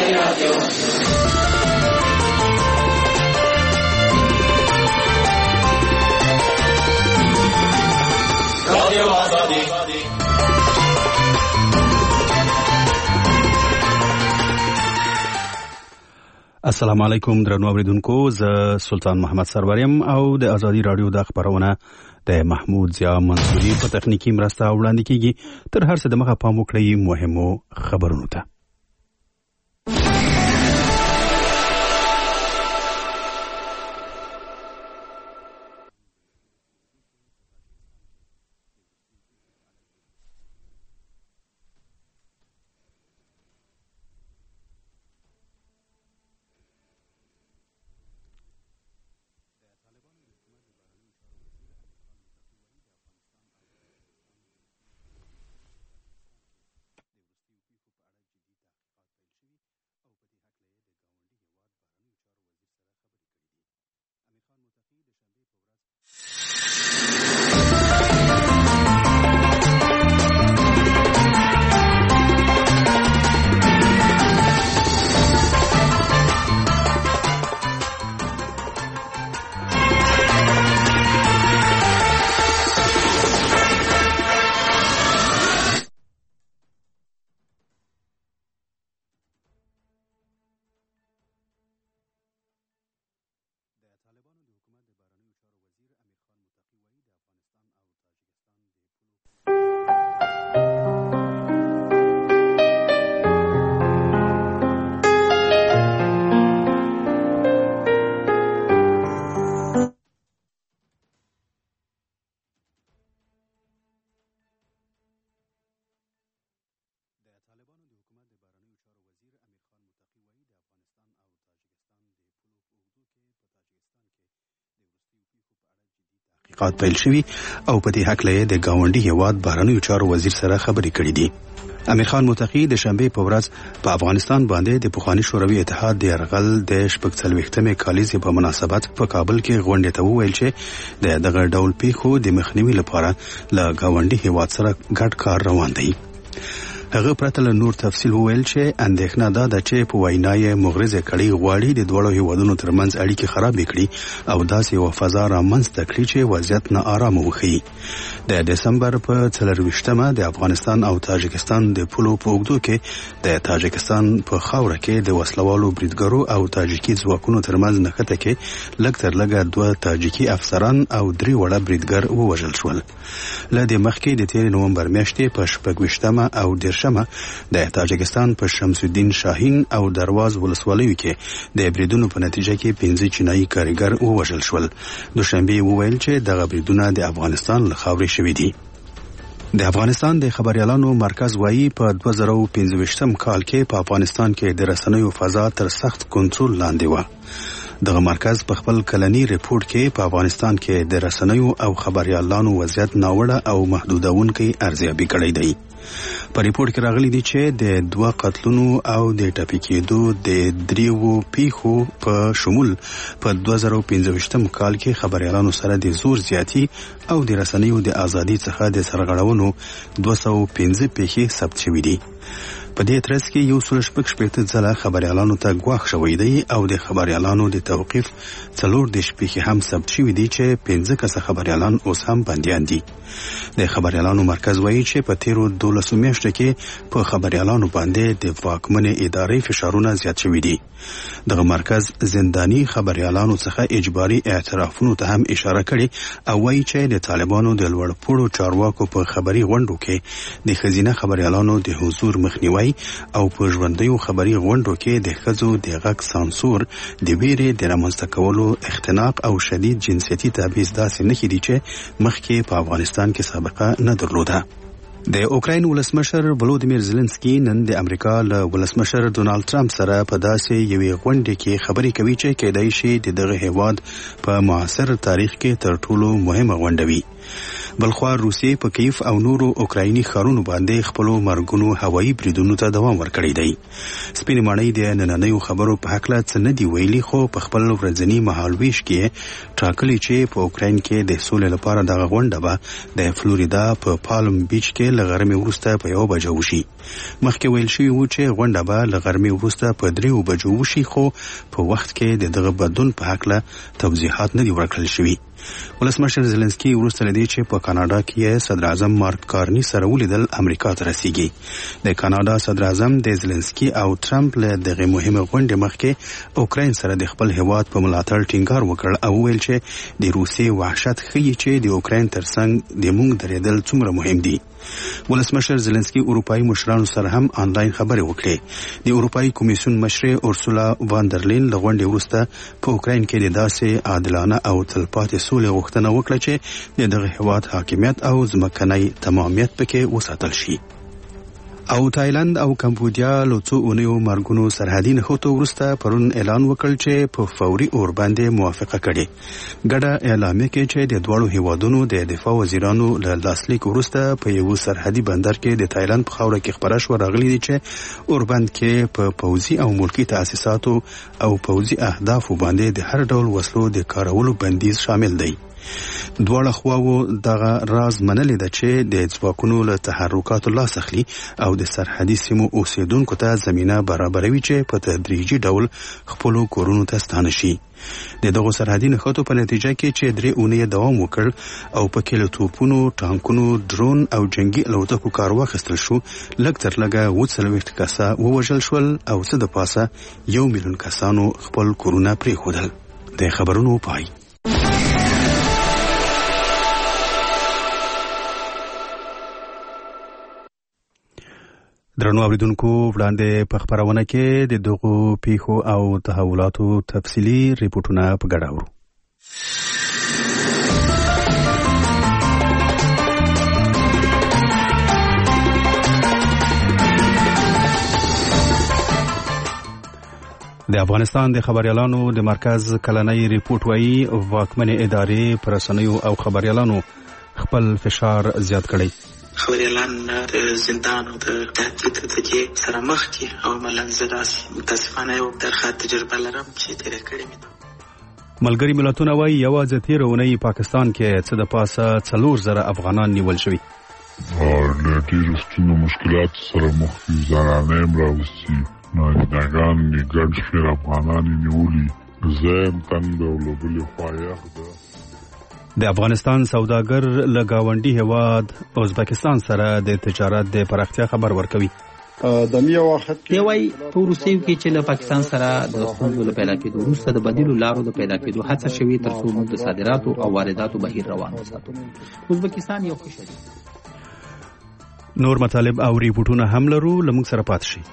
السلام علیکم درنو اوریدونکو، زه سلطان محمد سروریم او د ازادي رادیو د خبرونه د محمود ضیا منصوري په تخنیکی مرسته وړاندې کیږي. تر هر څه د مخه پام وکړئ مهمو خبرونو ته. تحقیقات پیل شوي او په دې هکله د گاونډي هیواد بهرنیو چارو وزیر سره خبرې کړې دي. امیر خان متقی د شنبه په ورځ په افغانستان باندې د پخوانی شوروي اتحاد د یرغل د 40مې کالیزې په مناسبت په کابل کې غونډې ته وویل چې دغه ډول پیښو د مخنیوي لپاره له گاونډي هیواد سره ګډ کار روان دی. هغه پرته له نور تفصیل وویل چې اندېښنه ده چې په وینای مغرضه کړي غواړي د دوړو هیوادونو ترمنځ اړیکې خراب کړي او داسې یو فضا رامنځته کړي چې وضعیت نه آرام وخی. د دسمبر په 24مه د افغانستان او تاجکستان د پولو په اوږدو کې د تاجکستان په خاوره کې د وسلوالو بریدګرو او تاجیکي ځواکونو ترمنځ نښته کې لږ تر لږه 2 تاجیکي افسران او 3 وړه بریدګر ووژل شول. له دې مخکې د 13 نومبر میاشتې په 26مه او د تاجکستان په شمس الدین شاهین او درواز ولسوالیو کې د بریدونو په نتیجه کې 15 چینایي کارګر ووژل شول. دوشنبه وویل چې دغه بریدونه د افغانستان له خاورې شوي دي. د افغانستان د خبريالانو مرکز وایي په 2015 کال کې په افغانستان کې د رسنیو فضا تر سخت کنټرول لاندې و. دغه مرکز په خپل کلنی ریپورت کې په افغانستان کې د رسنیو او خبريالانو وضعیت ناوړه او محدودونکي ارزیابي کړی دی. په ریپورت کې راغلي دي چې د 2 قتلونو او د ټپي کېدو د 3 پیښو په شمول په 2015 کال کې خبريالانو سره د زور زیاتی او د رسنیو د ازادي څخه د سرغړونو 215 پیښې ثبت شوې دي. په دې ترڅ کې یو 116 ځله خبريالانو ته ګواښ شوی دی او د خبريالانو د توقيف 4 پیښې هم ثبت شوې دي چې 15 کس خبريالان اوس هم بنديان دي. د خبريالانو مرکز وایي چې په تیرو 12 میاشتو کې په خبريالانو باندې د واکمنې ادارې فشارونه زیات شوي دي. دغه مرکز زنداني خبريالانو څخه اجباري اعترافونو ته هم اشاره کړې او وایي چې د طالبانو د لوړپوړو چارواکو په خبري غونډو کې د خزینه خبريالانو د حضور مخنیوي او په ژوندیو خبري غونډو کې د ښځو د غږ سانسور، د ویرې د رامنځته کولو اختناق او شدید جنسیتي تبعیض داسې نښې دي چې مخکې په افغانستان کې سابقه نه درلوده. د اوکراین ولسمشر ولودیمیر زيلنسکي نن د امریکا له ولسمشر ډونالد ټرمپ سره په داسې یوې غونډې کې خبرې کوي چې کېدای شي دغه هیواد په معاصر تاریخ کې تر ټولو مهمه غونډه وي. بلخوا روسیې په کیف او نورو اوکرایني ښارونو باندې خپل مرګونو هوایي بریدونو ته دوام ورکړی دی. سپینې ماڼۍ د نننیو خبرو په هکله څه نه دي ویلي، خو په خپل ورځني مهالویش کې ټاکلي چې په اوکراین کې د سولې لپاره دغه غونډه به د فلوریدا په پالم بیچ کې له غرمې وروسته په 1 بجه وشي. مخکې ویل شوي و چې غونډه به له غرمې وروسته په 3 بجو وشي، خو په وخت کې د دغه بدلون په هکله توضیحات نه دي ورکړل شوي. ولسمشر زيلنسکي وروسته لدی چې په کاناډا کې صدر اعظم مارک کارني سره ولیدل امریکا ته رسیږي. د کاناډا صدر اعظم د زيلنسکي او ټرمپ له دغه مهمه غونډې مخکې اوکراین سره د خپل هیواد په ملاتړ ټینګار وکړ او ویل چې د روسي وحشت ښیي چې د اوکراین ترڅنګ د موږ درېدل څومره مهم دي. ولسمشر زيلنسکي اروپایي مشرانو سره هم آنلاین خبرې وکړې. د اروپایي کمیسیون مشر اورسولا واندرلین له غونډې وروسته په اوکراین کې د داسې عادلانه او تلپاتې سولې غوښتنه وکړه چې د دغه هیواد حاکمیت او ځمکنی تمامیت پکې وساتل شي. او تایلند او کمبودیا له څو اونیو مرګونو سرحدي نښتو وروسته پرون اعلان وکړ چې په فوري اور باندې موافقه کړې. ګډه اعلامیه کې چې د دواړو هیوادونو د دفاع وزیرانو له لاسلیک وروسته په یو سرحدي بندر کې د تایلند په خاوره کې خبره شوه راغلي دي چې اوربند کې په پوځي او ملکي تاسیساتو او پوځي اهدافو باندې د هر ډول وسلو د کارولو بندیز شامل دی. دواړه خواو دغه راز منلې ده چې د ځواکونو له تحرکاتو لاس اخلي او د سرحدي سیمو اوسیدونکو ته زمینه برابروي چې په تدریجي ډول خپل کورونو ته ستانه شي. د دغه سرحدي نښتو په نتیجه کې چې 3 اونۍ دوام وکړ او په کې له توپونو، ټانکونو، ډرون او جنگي الوتکو کار واخیستل شو، لږ تر لږه 40 کسه ووژل شول او څه د پاسه 1 میلیون کسانو خپل کورونه پرېښودل. د خبرونو پای. درنو اوریدونکو، وړاندې په خبرونه کې د دغو پیښو او تحولاتو تفصیلي ریپورتونه په ګډه اورو. د افغانستان د خبريالانو د مرکز کلنۍ ریپورت وايي واکمنې ادارې پر رسنیو او خبريالانو خپل فشار زیات کړی. خبريالان د زندان او د تهدید څخه سره مخ دي او ملنځه داسې متاسفانه یو درخه تجربه لرم چې تیر کړی مې. ملګری ملتونه وايي یوازې تیر اونۍ پاکستان کې څه د پاسه 4,000 افغانان نیول شوي. له ډېرو ستونزو مشکلات سره مخ دي، زنانه هم راوستي، ناجنګان ګډ شمېر افغانان نیولي، زم تنګ د ولوبلې خوا یخ ده. د افغانستان سوداګر له ګاونډي هیواد ازبکستان سره د تجارت د پراختیا خبر ورکوي. د میو وخت کې وای په روسیې کې چې له پاکستان سره د ستونزو له پیدا کېدو وروسته د بدیلو لارو د پیدا کېدو هڅه شوې ترڅو موږ د صادراتو او وارداتو بهیر روان وساتو. ازبکستان یو ښه شریک. نور مطالب او ریپورتونه هم لرو، لمونږ سره پات شي.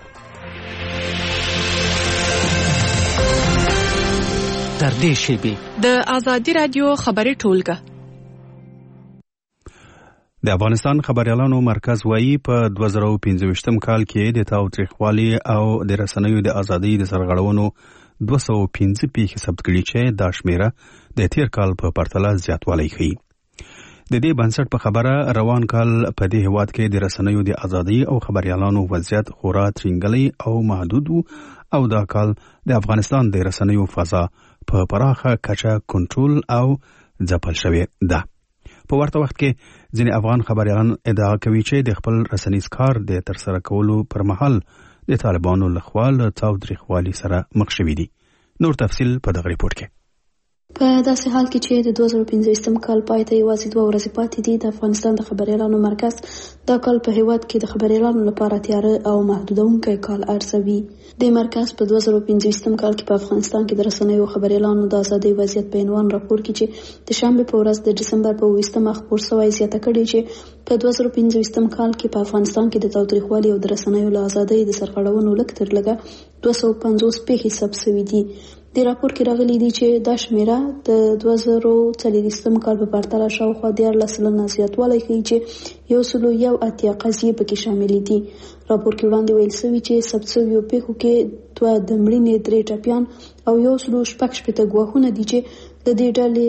تر دې شیبې د آزادي رادیو خبري ټولګه. د افغانستان خبريالانو مرکز وايي په 2015 کال کې د تاوتریخوالي او د رسنیو د ازادۍ د سرغړونو 215 پیښې ثبت کړي چې دا شمیره د تیر کال په پرتله زیاتوالی ښیي. د دې بنسټ په خبره روان کال په دې هیواد کې د رسنیو د ازادۍ او خبريالانو وضعیت خورا ترنګلی او محدود او دا کال د افغانستان د رسنیو فضا په پراخه کچه کنټرول او ځپل شوې ده. په ورته وخت کې ځینې افغان خبريالان ادعا کوي چې د خپل رسنیز کار د ترسره کولو پر مهال د طالبانو لخوا له تاوتریخوالي سره مخ شوي دي. نور تفصیل په دغه ریپورت کې. په داسې حال کې چې د 2015 کال پای ته یوازې 2 ورځې پاتې دي، د افغانستان د خبريالانو مرکز دا کال په هیواد کې د خبريالانو لپاره تیاره او محدودونکی کال ارزوي. د مرکز په 2015 کال کې په افغانستان کې د رسنیو خبريالانو د ازادۍ وضعیت په عنوان راپور کې چې د شنبه په ورځ د دسمبر په 20 خپور شوی زیاته کړي چې په 2015 کال کې په افغانستان کې د تاوتریخوالي او د رسنیو له ازادۍ د سرغړونو لږ تر لږه 250 پیښې ثبت شوي دي. د راپور کې راغلي دي چې دا شمیره د 2014 کال په پرتله شاوخوا 14% زیاتوالی ښیي چې 181 قضیې پکې شاملې دي. راپور کې وړاندې ویل شوي چې ثبت شویو پیښو کې 2 د مړینې 3 ټپیان او 116 ګواښونه دي چې د دې ډلې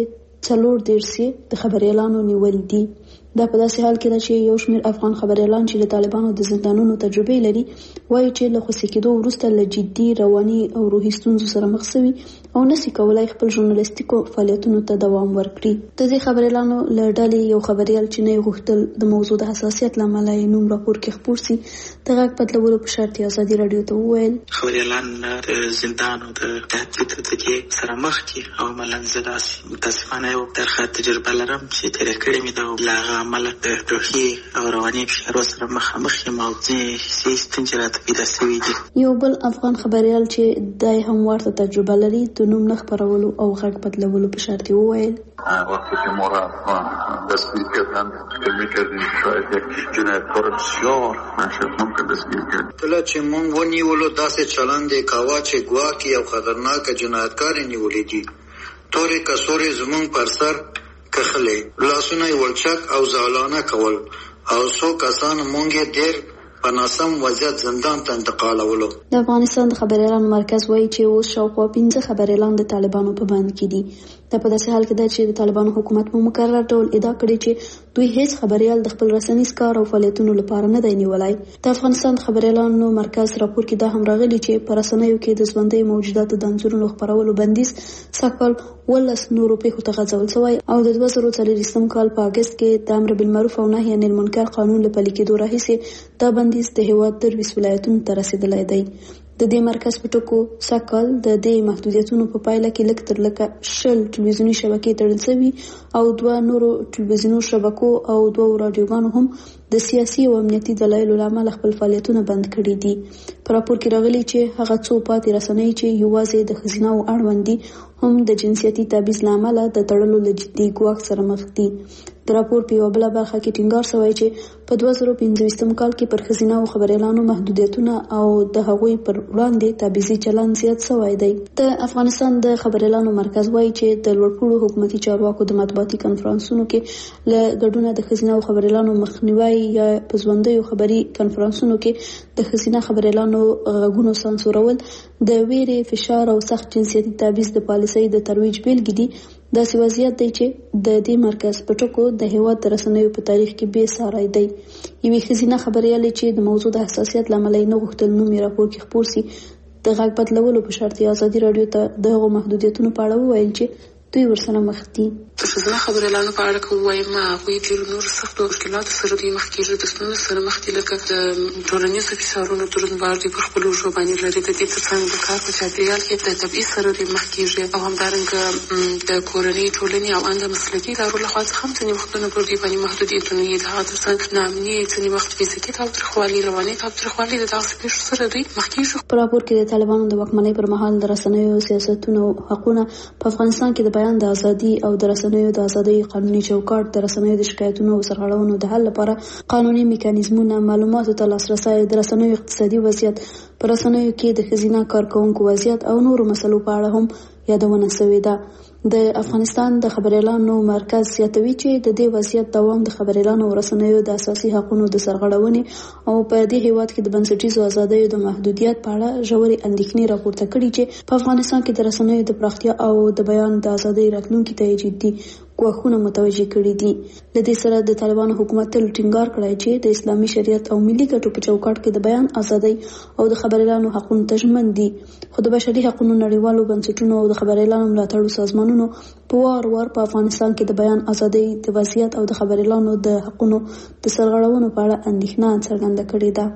40 د خبريالانو نیول دي. دا په داسې حال کې ده چې یو شمېر افغان خبريالان چې د طالبانو د زندانونو تجربه لري وایي چې له خوسي کېدو وروسته له جدي رواني او روحي ستونزو سره مخ شوي او نشي کولای خپل ژورنالیستیکو فعالیتونو ته دوام ورکړي. د دې خبريالانو له ډلې یو خبريال چې نه غوښتل د موضوع د حساسیت لامل یې نوم راپور کې خپور سي د غږ بدلولو په شرط ازادي رادیو ته وویل خبريالان د زندان او د تهدید ته سره مخ دي او ملنځ داسې متاسفانه یو درخه تجربه لرم چې تیر کړی مې د لاغه عمل د روحي او رواني فشار سره مخامخ یم او ځینې ستونزې راته پیدا شوي دي. یو بل افغان خبريال چې دای هم ورته تجربه لري د نوم نه خپرولو او غږ بدلولو په شرط وویل وقتی که ما را دستگیر کردن فکر میکردیم شاید یک جنایتکار بسیار ممکن دستگیر کرد. کله چې مونږ ونیولو داسې چلند یې کاوه چې ګواکې یو خطرناکه جنایتکار یې نیولی دي. تورې کڅوړې زمونږ پر سر کښلې، لاسونه یې ولچک او زالانه کول او څو کسان مونږ یې ډېر په ناسم وضعیت زندان ته انتقالولو. د افغانستان د خبريالانو مرکز وایي چې اوس شاوخوا 15 خبريالان د طالبانو په بند کې دي. دا په داسې حال کې ده چې د طالبانو حکومت په مکرر ډول ادعا کړې چې دوی هیڅ خبريال د خپل رسنیز کار او فعالیتونو لپاره نه دی نیولای. د افغانستان د خبريالانو مرکز راپور کې دا هم راغلي چې په رسنیو کې د ژوندۍ موجوداتو د انځورونو خپرولو بندیز سږکال 18 نورو پیښو ته غځول شوی او د 2024 کال په اگست کې د امر بالمعروف او نهي عن المنکر قانون له پلي کېدو راهیسې دا بندیز د هیواد 23 ولایتونو ته رسیدلی دی. د دې مرکز په ټکو سږکال د دې محدودیتونو په پایله کې لږ تر لږه 10 ټلویزیوني شبکې تړل شوي او 2 نورو ټلویزیوني شبکو او 2 رادیوګانو هم د سیاسي او امنیتي دلایلو لامل خپل فعالیتونه بند کړي دي. په راپور کې راغلي چې هغه څو پاتې رسنۍ چې یوازې د ښځینه او اړوند دي هم د جنسیتي تبعیض لامل د تړلو له جدي ګواښ سره مخ دي. د راپور په یوه بله برخه کې ټینګار شوی چې په 2015 کال کې پر ښځینه او خبريالانو محدودیتونه او د هغوی پر وړاندې تبعیضي چلند زیات شوی دی. د افغانستان د خبريالانو مرکز وایي چې د لوړپوړو حکومتي چارواکو د مطبوعاتي کنفرانسونو کې له ګډونه د ښځینه او خبريالانو مخنیوي یا په ژوندیو خبري کنفرانسونو کې د ښځینه خبريالانو غږونو سانسورول د ویرې، فشار او سخت جنسیتي تبعیض د پالیسۍ د ترویج بیلګې دي. داسې وضعیت دی چې د دې مرکز په ټکو د هیواد د رسنیو په تاریخ کې بې ساری دی. یوې ښځینه خبریالې چې د موضوع د حساسیت له امله یې نه غوښتل نوم یې راپور کې خپور سي د غږ بدلولو په شرط ازادي رادیو ته د هغو محدودیتونو په اړه وویل چې دوی ورسره مخ دي. د ښځینه خبریالانو په اړه که ووایم هغوی ډېرو نورو سختو مشکلاتو سره دوی مخ کېږي، د ستونزو سره مخ دي، لکه د ټولنیزو فشارونو دروندبار دوی پر خپلو ژبو باندې لري. د دې تر څنګ د کار په چاپېریال کې د تبعیض سره دوی مخ کېږي او همدارنګه د کورنۍ، ټولنې او ان د مسلکي ادارو لخوا څخه هم ځینې وختونه پر دوی باندې محدودیتونه وي. د هغه تر څنګ ناامني، ځینې وخت فزیکي تاوتریخوالي، رواني تاوتریخوالي، د دغسې پېښو سره دوی مخ کېږي. په راپور کې د طالبانو د واکمنۍ پر مهال د رسنیو سیاستونو حقونه په افغانستان کې د بیان د ازادي او د رسنیو د ازادۍ قانوني چوکاټ، د رسنیو د شکایتونو او سرغړونو د حل لپاره قانوني میکانیزمونه، معلوماتو ته لاسرسی، د رسنیو اقتصادي وضعیت، په رسنیو کې د ښځینه کارکوونکو وضعیت او نورو مسلو په اړه هم یادونه شوې ده. د افغانستان د خبريالانو مرکز زیاتوي چې د دې وضعیت دوام د خبريالانو او رسنیو د اساسي حقوقو د سرغړونې او په دې هیواد کې د بنسټیزو ازادیو د محدودیت په اړه ژورې اندېښنې راپورته کړي چې په افغانستان کې د رسنیو د پراختیا او د بیان د ازادۍ راتلونکي ته جدي ګواښونه متوجه کړي دي. له دې سره د طالبانو حکومت تل ټینګار کړی چې د اسلامي شریعت او ملي ګټو په چوکاټ کې د بیان ازادۍ او د خبريالانو حقوقو ته ژمن دي، خو د بشري حقوقو نړیوالو بنسټونو او د خبريالانو ملاتړو سازمانونو په وار په افغانستان کې د بیان ازادۍ د وضعیت او د خبريالانو د حقوقو د سرغړونو په اړه اندېښنه څرګنده کړې ده.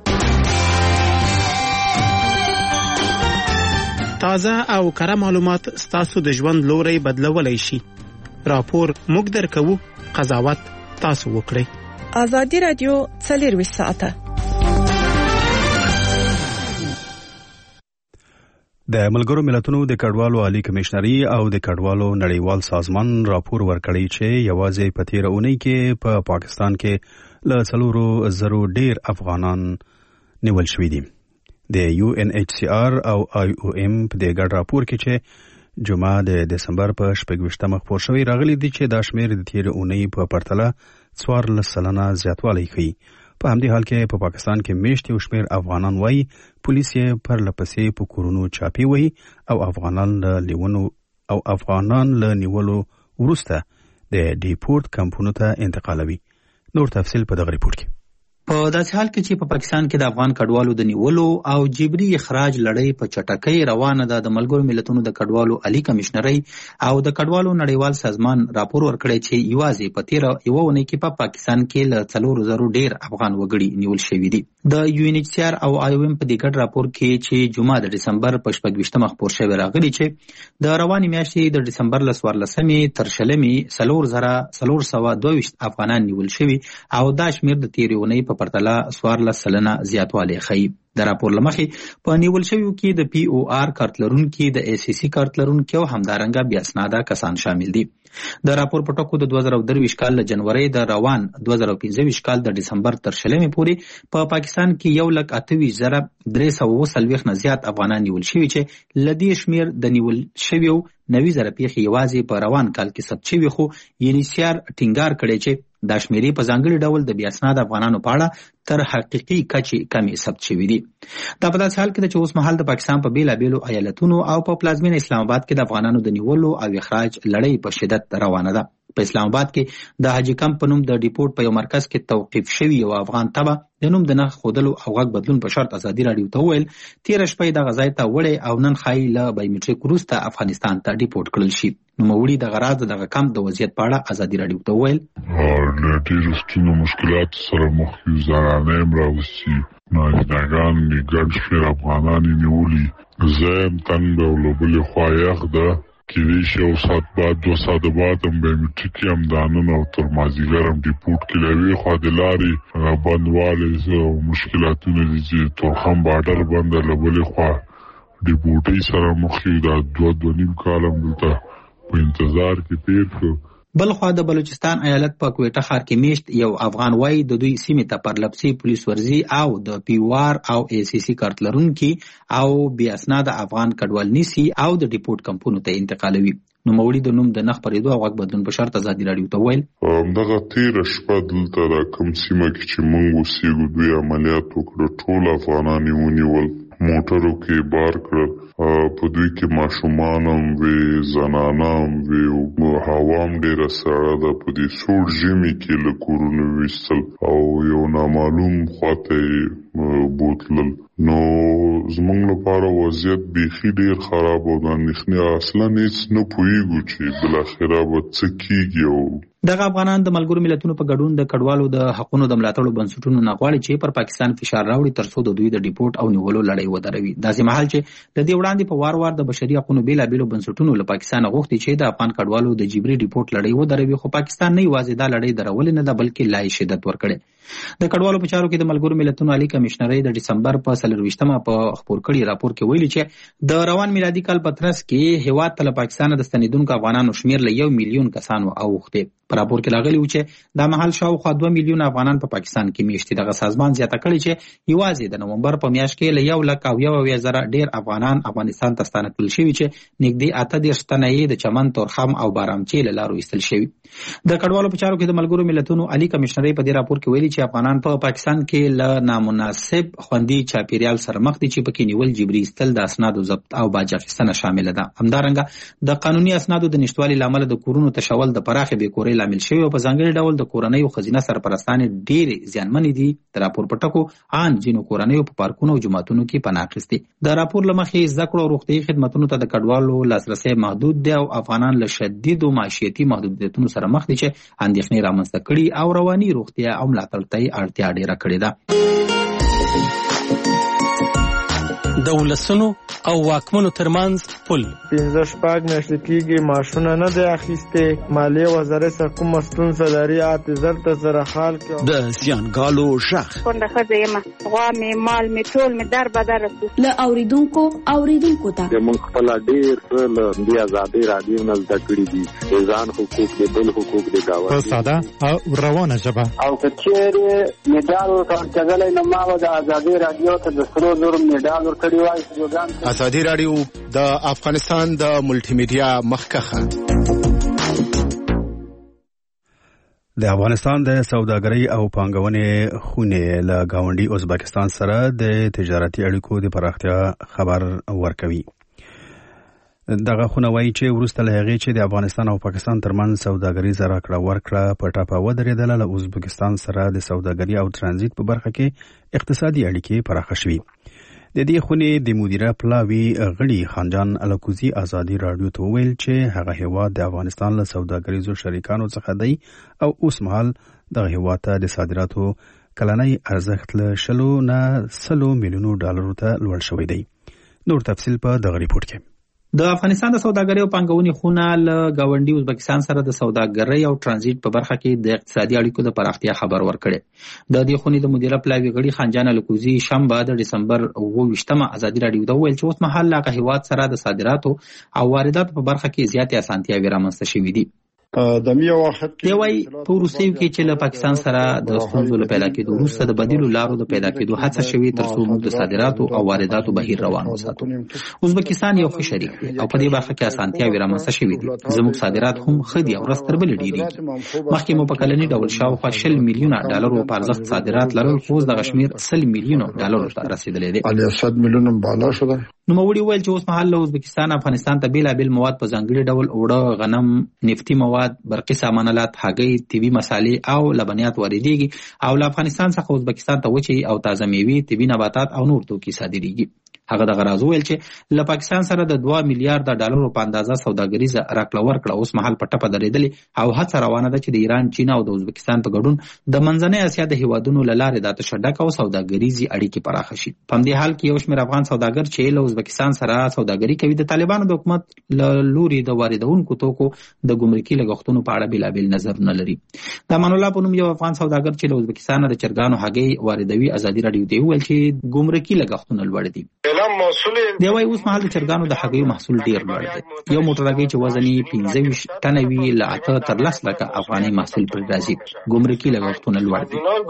تازه او کره معلومات ستاسو د ژوند لوري بدلولای شي. راپور موږ درکوو، قضاوت تاسو وکړئ. ازادي رادیو 24 ساعته. د ملګرو ملتونو د کډوالو عالی کمشنري او د کډوالو نړیوال سازمان راپور ورکړی چې یوازې په تیر اونۍ کې په پاکستان کې له 4,000 ډیر افغانان نیول شوي دي. د UNHCR او IOM په دې ګډ راپور کې چې جمعه د دسمبر په 26مه خپور شوی راغلي دي چې دا شمیر د تیر اونۍ په پرتله 14% زیاتوالی ښیي. په همدې حال کې په پاکستان کې میشت یو شمیر افغانان وایي پولیس یې پر لپسې په کورونو چاپی وایي او افغانان له نیولو وروسته د ډیپورت کمپونو ته انتقالوي. نور تفصیل په دغه ریپورت کې. په داسې حال کې چې په پاکستان کې د افغان کډوالو د نیولو او جبري اخراج لړۍ په چټکۍ روانه ده، د ملګرو ملتونو د کډوالو عالی کمشنرۍ او د کډوالو نړیوال سازمان راپور ورکړی چې یوازې په تیره یوه اونۍ کې په پاکستان کې له 4,000 ډیر افغان وګړي نیول شوي دي. د UNHCR او IOM په دې ګډ راپور کې چې جمعه د ډسمبر په 26 خپور شوی راغلی چې د روانې میاشتې د ډسمبر له 14 تر 4,422 افغانان نیول شوي او دا شمیر د تیرې اونۍ په پرتله 14% زیاتوالی ښیي. د راپور له مخې په نیول شویو کې د POR کارت لرونکي، د ACC کارت لرونکي او همدارنګه بې اسناده کسان شامل دي. د راپور په ټکو د 2023 کال له جنورۍ د روان 2025 کال د ډسمبر تر 20 پورې په پاکستان کې 1,28,340 نه زیات افغانان نیول شوي چې له دې شمیر د نیول شویو 90,000 پیښې یوازې په روان کال کې ثبت شوي، خو UNHCR ټینګار کړی چې دا شمیرې په ځانګړي ډول د بې اسناده افغانانو په اړه تر حقیقي کچې کمې ثبت شوي دي. دا په داسې حال کې ده چې اوس مهال د پاکستان په بېلابېلو ایالتونو او په پلازمینه اسلام آباد کې د افغانانو د نیولو او اخراج لړۍ په شدت روانه ده. په اسلام آباد کې د حاجی کمپ په نوم د ډیپورت په یو مرکز کې توقیف شوی یو افغان تبع د نوم د نښ ښودلو او غږ بدلون په شرط ازادي راډیو ته وویل تېره شپه یې دغه ځای ته وړی او نن ښایي له بایومټریک وروسته افغانستان ته ډیپورت کړل شي. نوموړي دغه راز د دغه کمپ د وضعیت په اړه ازادي راډیو ته وویل له ډېرو ستونزو مشکلاتو سره مخ یو، زنانه هم راوستي، نارینهګان یې ګڼ شمېر افغانان یې نیولي، زه یم تنګ ده او له بلې خوا یخ ده، کېدای شي یو ساعت بعد 2 ساعته بعد هم بایومټریک هم دا نن او تر مازدیګر هم ډیپورټ کې له یوې خوا د لارې بندوالی او مشکلاتونه دي چې تورخم بارډر بند ده، له بلې خوا ډیپورټۍ سره مخ یو. دا 2.5 کال هم دلته په انتظار کې تیر کړو. بل خوا د بلوچستان ایالت په کویټه ښار کې میشت یو افغان وایي د دوی سیمې ته پرلپسې پولیس ورزي او د POR او ACC کارت لرونکي او بې اسناده افغان کډوال نیسي او د ډیپورت کمپونو ته انتقالوي. نوموړي د نوم د نښ پرېدو او غږ بدلون په شرط ازادي راډیو ته وویل دغه تېره شپه دلته د کوم سیمه کې چې موږ اوسېږو دوی عملیات وکړه، ټول افغانان یې ونیول، موټرو کې بار کړل، په دوی کې ماشومان هم وي، زنانه هم وي، هوا هم ډېره سړه ده، په دې سوړ ژمي کې له کورونو ویستل او یو نامعلوم خواته یې بوتلل. نو زموږ لپاره وضعیت بیخي ډېر خراب او د اندېښنې اصلا هېڅ نه پوهېږو چې بالاخره به څه کېږي. او دغه افغانان د ملګرو ملتونو په ګډون د کډوالو د حقونو د ملاتړو بنسټونو نه غواړي چې پر پاکستان فشار راوړي ترڅو د دوی د ډیپورت او نیولو لړۍ ودروي. داسې مهال چې د دې وړاندې په وار د بشري حقونو بېلابېلو بنسټونو له پاکستانه غوښتي چې د افغان کډوالو د جبري ډیپورت لړۍ ودروي، خو پاکستان نه یوازې دا لړۍ درولې نه ده بلکې لا یې شدت ورکړی. د کډوالو په چارو کې د ملګرو ملتونو عالی کمشنرۍ د ډسمبر په 24 په خپور کړي راپور کې ویلي چې د روان میلادي کال په ترڅ کې هیواد ته له پاکستانه د ستنېدونکو افغانانو شمېر له 1 میلیون کسانو اوښتی. په راپور کې راغلي و چې د مهال شاوخوا 2 میلیون افغانان په پاکستان کې میشتي. دغه سازمان زیاته کړې چې یوازې د نومبر په میاشت کې له 1,01,000 ډیر افغانان افغانستان ته ستانه کړل شوي چې نږدې 38 تنه یې د چمن، تورخم او بارامچې له لارو ایستل شوي. د کډوالو په چارو کې د ملګرو ملتونو عالی کمشنرۍ په دې راپور کې ویلي چې افغانان په پاکستان کې له نامناسب خوندي چاپیریال سره مخ دي چې پکې نیول، جبري ایستل، د اسنادو ضبط او باج اخیستنه شامله ده. همدارنګه د قانوني اسنادو د نشتوالي له امله د کورونو تشول د پراخې بېکورۍ لامل شوی او په ځانګړي ډول د کورنیو ښځینه سرپرستانې ډېرې زیانمنې دي. د راپور په ټکو ان ځینو کورنیو په پارکونو او جوماتونو کې پناه اخیستې. د راپور له مخې زده کړو او روغتیایي خدمتونو ته د کډوالو لاسرسی محدود دی او افغانان له شدیدو معیشتي محدودیتونو سره مخ دي چې اندېښنې رامنځته کړي او رواني روغتیا او ملاتړ ته یې اړتیا ډېره کړې ده. د ولسونو او واکمنو ترمنځ پل 15 میاشتې کېږي معاشونه نه دی اخیستې، مالیې وزارت څخه کومه ستونزه لري، اعتذار ته سره حال کې د زیانګالو غږ کونډه ښځه یم، غوا مې مال مې ټول مې در بدر رسو له اوریدونکو ته موږ خپل ډېر څه له دې ازادي راډیو نه زده کړي دي، د ځان حقوق د بل حقوق د گاونډي په ساده او روانه ژبه. او که چېرې میډال ورکړلی نو ما به د ازادي راډیو ته د سرو زرو میډال ورکړی وای. ازادي راډیو د افغانستان د ملټي میډیا مخکخه. د افغانستان د سوداګرۍ او پانګونې خونې له ګاونډي ازبکستان سره د تجارتي اړیکو د پراختیا خبر ورکوي. دغه خونوي چې وروسته له هغې چې د افغانستان او پاکستان ترمنځ سوداګریزه راکړه ورکړه په ټاپه ودرېدله، له ازبکستان سره د سوداګري او ترانزیت په برخه کې اقتصادي اړیکې پراخه شوي. د دې خونې د مدیره پلاوي غړي خانجان الکوزي ازادي رادیو ته وویل چې هغه هیواد د افغانستان له سوداګریزو شریکانو څخه دی او اوس مهال دغه هیواد ته د صادراتو کلنی ارزښت له 20 نه 100 میلیونو ډالرو ته لوړ شوی دی. نور تفصیل په دغه ریپورت کې. د افغانستان د سوداګرۍ او پانګونې خونه له ګاونډي ازبکستان سره د سوداګرۍ او ترانزیت په برخه کې د اقتصادي اړیکو د پراختیا خبر ورکړي. د دې خونې د مدیره پلاوي غړي خانجان الکوزي شنبه د ډسمبر 28 ازادي رادیو ته وویل چې اوس مهال له هیواد سره د صادراتو او وارداتو په برخه کې زیاتې اسانتیاوې رامنځته شوې دي. دی وايي په وروستیو کې چې له پاکستان سره د ستونزو له پیدا کېدو وروسته د بدیلو لارو د پیدا کېدو هڅه شوې ترڅو موږ د صادراتو او وارداتو بهیر روان وساتو. ازبکستان یو ښه شریک دی او په دې برخه کې اسانتیاوې رامنځته شوې دي. زموږ صادرات هم ښه دي او ورځ تر بلې ډېرېږي. مخکې مو په کلني ډول شاوخوا 20 میلیونه ډالرو په ارزښت صادرات لرل، خو اوس دغه شمېر 100 میلیونو ډالرو ته رسېدلی دی. 100 میلیونه بالا شوه. نوموړي وویل چې اوس مهال له ازبکستان افغانستان ته بېلابېل مواد په ځانګړي ډول اوړه، غنم، نفتي مواد، برقي سامانالات، هګۍ، طبي مسالې او لبنیات واردېږي او له افغانستان څخه ازبکستان ته وچې او تازه میوې، طبي نباتات او نور توکي صادرېږي. هغه دغه راز وویل چې له پاکستان سره د 2 میلیارډ ډالرو په اندازه سوداګریزه راکړه ورکړه اوس مهال په ټپه درېدلې او هڅه روانه ده چې د ایران، چین او د ازبکستان په ګډون د منځنۍ اسیا د هیوادونو له لارې د تشدد او سوداګریزي اړیکې پراخه شي. په همدې حال کې یو شمېر افغان سوداګر چې له ازبکستان سره سوداګري کوي د طالبانو د حکومت له لوري د واردونکو توکو د ګمرکي لګښتونو په اړه بېلابېل نظرونه لري. د امان الله په نوم یو افغان سوداګر چې له ازبکستان د چرګانو هګۍ واردوي ازادي رادیو ته وویل چې ګمرکي لګښتونه لوړ دي. دی وايي اوس مهال د چرګانو د هګیو محصول ډیر لوړ دی. یو موټر هګۍ چې وزن یې 25 ټنه وي له 8 تر 10 لکه افغاني محصول پر راځي. ګمرکي لګښتونه لوړ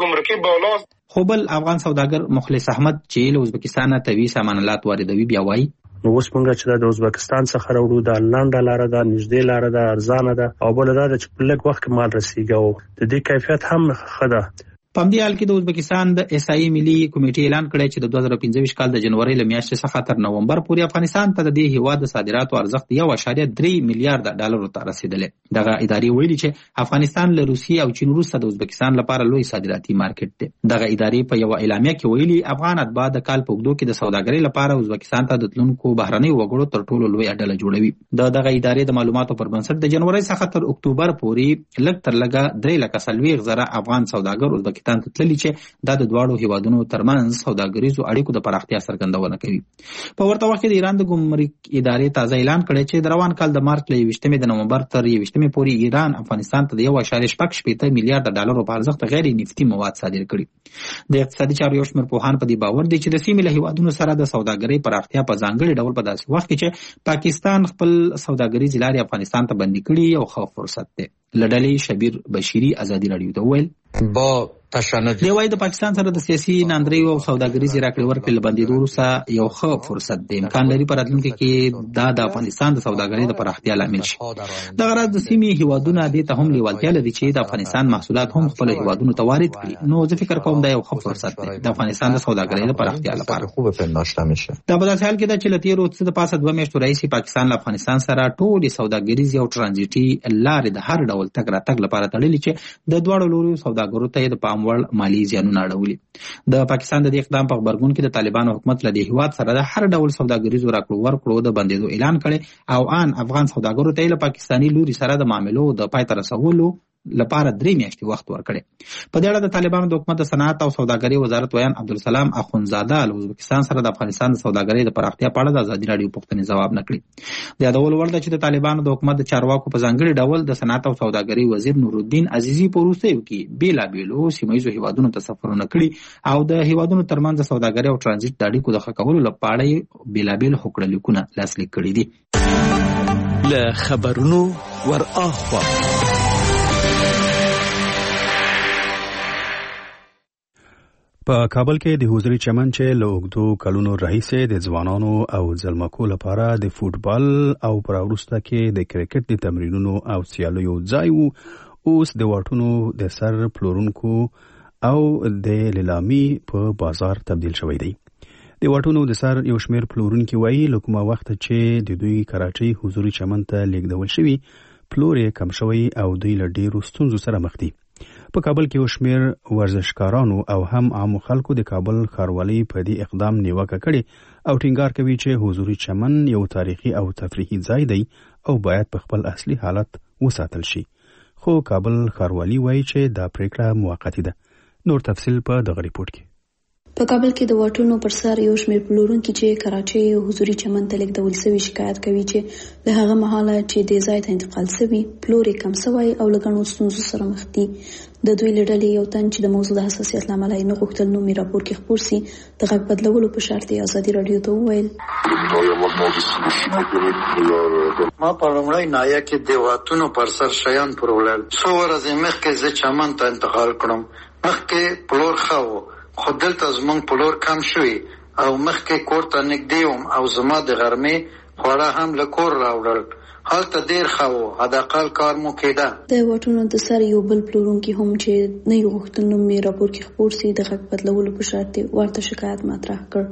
دي. خو بل افغان سوداګر مخلص احمد چې له ازبکستان طبي سامانالات واردوي بیا وايي نو اوس موږ چې د ازبکستان څخه راوړو د لنډه لاره ده، نږدې لاره ده، ارزانه ده او بل دا چې په لږ وخت کې مال رسیږي او د دې کیفیت هم ښه ده. په همدې حال کې د ازبکستان د اسایي ملي کمیټې اعلان کړی چې د 2025 کال د جنوري له میاشتې څخه تر نومبر پورې افغانستان ته د دې هیواد د صادراتو ارزښت 1.3 میلیارډ ډالرو ته رسیدلی. دغه ادارې ویلي چې افغانستان له روسیې او چین وروسته د ازبکستان لپاره لوی صادراتي مارکیټ دی. دغه ادارې په یو اعلامیه کې ویلي افغان اتباع د کال په اوږدو کې د سوداګرۍ لپاره ازبکستان ته د تلونکو بهرنیو وګړو تر ټولو لوی ډله جوړوي. دغه ادارې د معلوماتو پر بنسټ د جنوري څخه تر اکتوبر پورې لږ تر لږه 340,000 افغان سوداګر ازبکستان ته تللي چې دا د دواړو هیوادونو ترمنځ سوداګریزو اړیکو د پراختیا څرګندونه کوي. په ورته وخت کې د ایران د ګمرک ادارې تازه اعلان کړی چې د روان کال د مارچ له 21 د نومبر تر 21 پورې ایران افغانستان ته د 1.8 میلیارډ ډالرو په ارزښت غیر نفتي مواد صادر کړي. د اقتصادي چارو یو شمېر پوهان په دې باور دي چې د سیمې له هیوادونو سره د سوداګرۍ پراختیا په ځانګړي ډول په داسې وخت کې چې پاکستان خپل سوداګریزې لارې افغانستان ته بندي کړي یو ښه فرصت دی. لړلې شبیر بشیری ازادي رادیو ته وویل دی وايي د پاکستان سره د سیاسي ناندریو او سوداګریزې راکړې ورکړې له بندېدو وروسته یو ښه فرصت دی. امکان لري په راتلونکي کې دا د افغانستان د سوداګرۍ د پراختیا لامل شي. دغه راز د سیمې هیوادونه دې ته هم لیوالتیا لري چې د افغانستان محصولات هم خپل هیوادونو ته وارد کړي. نو زه فکر کوم دا یو ښه فرصت دی د افغانستان د سوداګرۍ د پراختیا لپاره. دا په داسې حال کې ده چې له تېرو څه د پاسه 2 میاشتو راهیسې پاکستان له افغانستان سره ټولې سوداګریزې او ترانزیټي لارې د هر ډول تګ راتګ لپاره تړلې چې د دواړو لورو سوداګرو ته د پام وړ مالي زیانونه اړولي. د پاکستان د دې اقدام په غبرګون کې د طالبانو حکومت له دې هیواد سره د هر ډول سوداګریزو راکړو ورکړو د بندېدو اعلان کړي او ان افغان سوداګرو ته له پاکستاني لوري سره د معاملو د پای ته رسولو لپاره 3 میاشتې وخت ورکړي. په دې اړه د طالبانو د حکومت د صنعت او سوداګرۍ وزارت ویان عبدالسلام اخونزاده له ازبکستان سره د افغانستان د سوداګرۍ د پراختیا په اړه د ازادي رادیو پوښتنې ځواب نه کړي. د یادولو وړ ده چې د طالبانو د حکومت د چارواکو په ځانګړي ډول د صنعت او سوداګرۍ وزیر نورالدین عزیزي په وروستیو کې بېلابېلو سیمه ییزو هیوادونو ته سفرونه کړي او د هیوادونو ترمنځ د سوداګرۍ او ترانزیت د اړیکو د ښه کولو لپاره بېلابېل هوکړه لیکونه لاسلیک کړي دي. له خبرونو ور اخوا په کابل کې د حضوري چمن چې له اوږدو کلونو راهیسې د ځوانانو او زلمکو لپاره د فوټبال او پر وروسته کې د کرکټ د تمرینونو او سیالیو ځای وو، اوس د واټونو د سر پلورونکو او د لیلامي په بازار تبدیل شوی دی. د واټونو د سر یو شمېر پلورونکي وایي له کومه وخته چې د دوی کراچۍ حضوري چمن ته لیږدول شوي پلور یې کم شوی او دوی له ډېرو ستونزو سره مخ دي. په کابل کې یو شمېر ورزشکارانو او هم عامو خلکو د کابل ښاروالۍ په دې اقدام نیوکه کړې او ټینګار کوي چې حضوري چمن یو تاریخي او تفریحي ځای دی او باید په خپل اصلي حالت وساتل شي. خو کابل ښاروالۍ وایي چې دا پریکړه موقتي ده. نور تفصیل په دغه ریپورت کې. په کابل کې د واټونو پر سر یو شمېر پلورونکي چې کراچۍ حضوري چمن ته لیږدول شوي شکایت کوي چې له هغه مهاله چې دې ځای ته انتقال شوي پلور یې کم شوی او له ګڼو ستونزو سره مخ دي. د دوی له ډلې یو تن چې د موضوع د حساسیت له امله یې نه غوښتل نوم یې راپور کې خپور سي د غږ بدلولو په شرط یې ازادي راډیو ته وویل. ما په لومړۍ ناحیه کې د واټونو پر سر شیان پلورل. څو ورځې مخکې زه چمن ته انتقال کړم. مخکې پلور ښه و خو دلته زموږ پلور کم شوی او مخکې کور ته نږدې وم او زما د غرمې خواړه هم له کور راوړل. هلته ډېر ښه و، حداقل کار مو کېده. د واټونو د سر یو بل پلورونکي هم چې نه یې غوښتل نوم یې راپور کې خپور سي د غږ بدلولو په شرط یې ورته شکایت مطرح کړ.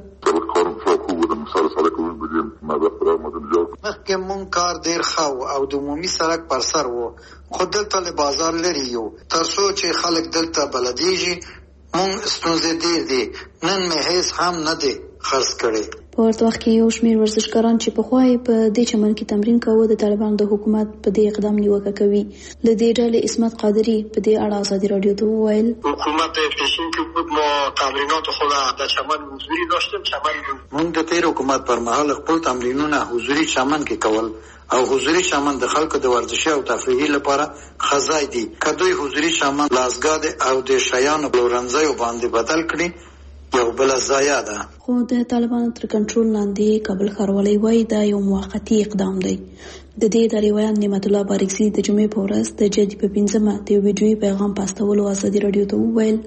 مخکې مونږ کار ډېر ښه و او د عمومي سړک پر سر و خو دلته له بازار لرې یو. تر څو چې خلک دلته بلدیږي مونږ ستونزې ډېر دي. نن مې هیڅ هم نه دی خرڅ کړی. په ورته وخت کې یو شمېر ورزشکاران چې پخوا یې په دې چمن کې تمرین کاوه د طالبانو د حکومت په دې اقدام نیوکه کوي. له دې ډلې عصمت قادري په دې اړه ازادي راډیو ته وویل حکومت پیشین که بود ما تمرینات خود در چمن حضوری داشتیم. مونږ د تیر حکومت پر مهال خپل تمرینونه حضوری چمن کې کول او حضوری چمن د خلکو د ورزشي او تفریحي لپاره خزای دي. که دوی حضوری چمن لاسګاد او د شیانو پلورنځیو باندې بدل کړي یو بل ضایع ده. خو د طالبانو تر کنټرول لاندې کابل ښاروالۍ وایي دا یو موقتي اقدام دی. د دې ادارې ویان نعمت الله بارکزي د جمعې په ورځ د جدي په 5مه د یو ویډیویي پیغام په استولو ازادي راډیو ته وویل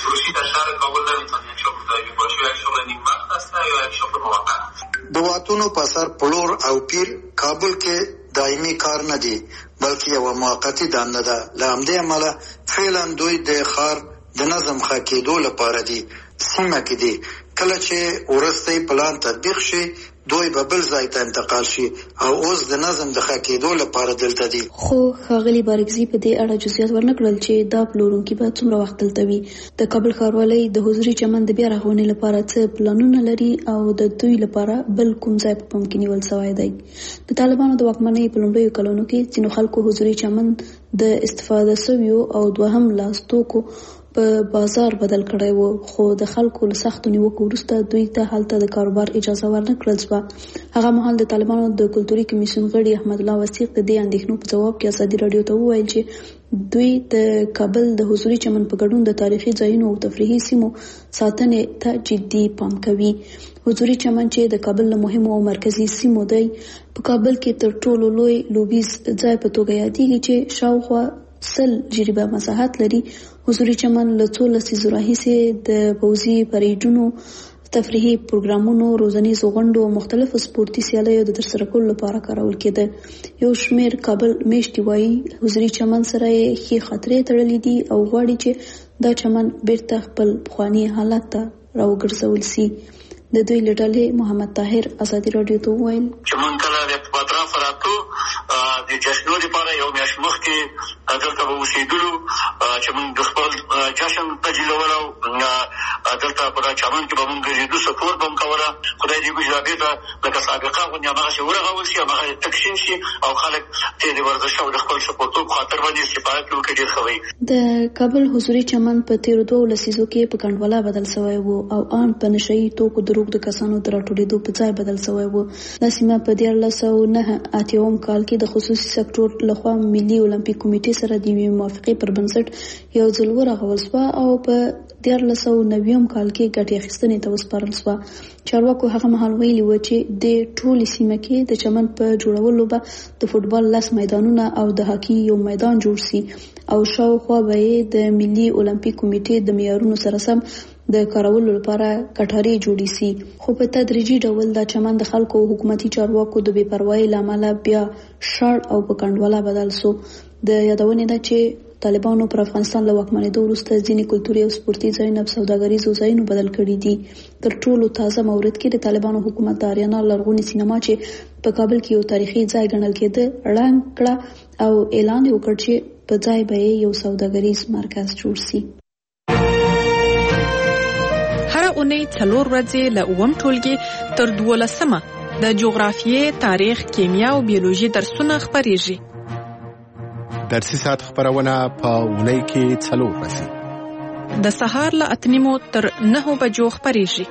د واټونو په سر پلور او پیر کابل کې دایمي کار نه دی بلکې یو موقتي دنده ده. له همدې امله فعلا دوی د ښار د نظم ښه کېدو لپاره دي سیمه کې دي. کله چې وروستی پلان تطبیق شي دوی به بل ځای ته انتقال شي او اوس د نظم د ښه کېدو لپاره دلته دي. خو ښاغلي بارکزي په دې اړه جزئیات ورنه کړل چې دا پلورونکي به څومره وخت دلته وي. د کابل ښاروالۍ د حضوري چمن د بیا رغونې لپاره څه پلانونه لري او د دوی لپاره بل کوم ځای په پام کې نیول شوی دی. د طالبانو د واکمنۍ په لومړیو کلونو کې ځینو خلکو حضوري چمن د استفاده شویو او دوهم لاس توکو په بازار بدل کړی وو. خو د خلکو له سختو نیوکو وروسته دوی ته هلته د کاروبار اجازه ورنه کړل شوه. هغه مهال د طالبانو د کلتوري کمیسیون غړي احمد الله وثیق د دې اندېښنو په ځواب کې ازادي راډیو ته وویل چې دوی د کابل د حضوري چمن په ګډون د تاریخي ځایونو او تفریحي سیمو ساتنې ته جدي پام کوي. حضوري چمن چې د کابل له مهمو او مرکزي سیمو دی په کابل کې تر ټولو لوی لوبیز ځای په توګه یادېږي چې شاوخوا 100 جریبه مساحت لري. حضوري چمن له څو لسیزو راهیسې د پوځي پریډونو تفریحي پروګرامونو روزنیزو غونډو او مختلفو سپورتي سیالیو د ترسره کولو لپاره کارول کېده. یو شمېر کابل میشتي وایي حضوري چمن سره یې ښې خاطرې تړلې دي او غواړي چې دا چمن بیرته خپل پخواني حالت ته راوګرځول سي. د دوی له ډلې محمد طاهر ازادي راډیو ته وویل چې مونږ کله د اطراف راتلو د جشنو لپاره یو میاشت مخکې دلته به اوسېدلو چې مونږ د خپل جشن تجهیزول او دلته په چمن کې به مونږ ګرځېدو سپورت به مو کوله. خدای دې وکړي بېرته لکه سابقه غوندې هماغسې ورغول شي هماغه تکشین شي او خلک ترې د ورزش او د خپل سپورتو په خاطر باندې استفاده کړي وکړي ډېر ښه وي. د کابل حضوري چمن په تېرو 2 لسیزو کې په کنډواله بدل شوی و او ان په نشهیي توکو د روږدو کسانو د راټولېدو په ځای بدل شوی و. دا سیمه په 1989 کال کې د خصوصي سکتور لخوا ملي اولمپیک کمیټې سره د یوې موافقې پر بنسټ یو ځل ورغول شوه او په 1990 کال کې ګټې اخیستنې ته وسپارل شوه. چارواکو هغه مهال ویلي و چې د ټولې سیمه کې د چمن په جوړولو به د فوټبال 10 میدانونه او د هاکي یو میدان جوړ شي او شاوخوا به یې د ملي اولمپیک کمیټې د معیارونو سره سم د کارولو لپاره کټارې جوړې سي. خو په تدریجي ډول دا چمن د خلکو او حکومتي چارواکو د بې پروایۍ له امله بیا شړ او په کنډواله بدل شو. د یادونې ده چې طالبانو پر افغانستان له واکمنېدو وروسته ځینې کلتوري او سپورتي ځایونه په سوداګریزو ځایونو بدل کړي دي. تر ټولو تازه مورد کې د طالبانو حکومت د آریانا لرغونې سینما چې په کابل کې یو تاریخي ځای ګڼل کېده ړنګ کړه او اعلان یې وکړ چې په ځای به یو سوداګریز مرکز جوړ شي. هر اونۍ 4 ورځې له 9 ټولګي تر 12 د جغرافیې، تاریخ، کیمیا او بیولوژي درسونه خپریږي. درسي ساعت خبرونه په اونۍ کې 4 ورځې د سهار له 8 تر 9 بجو خپریږي.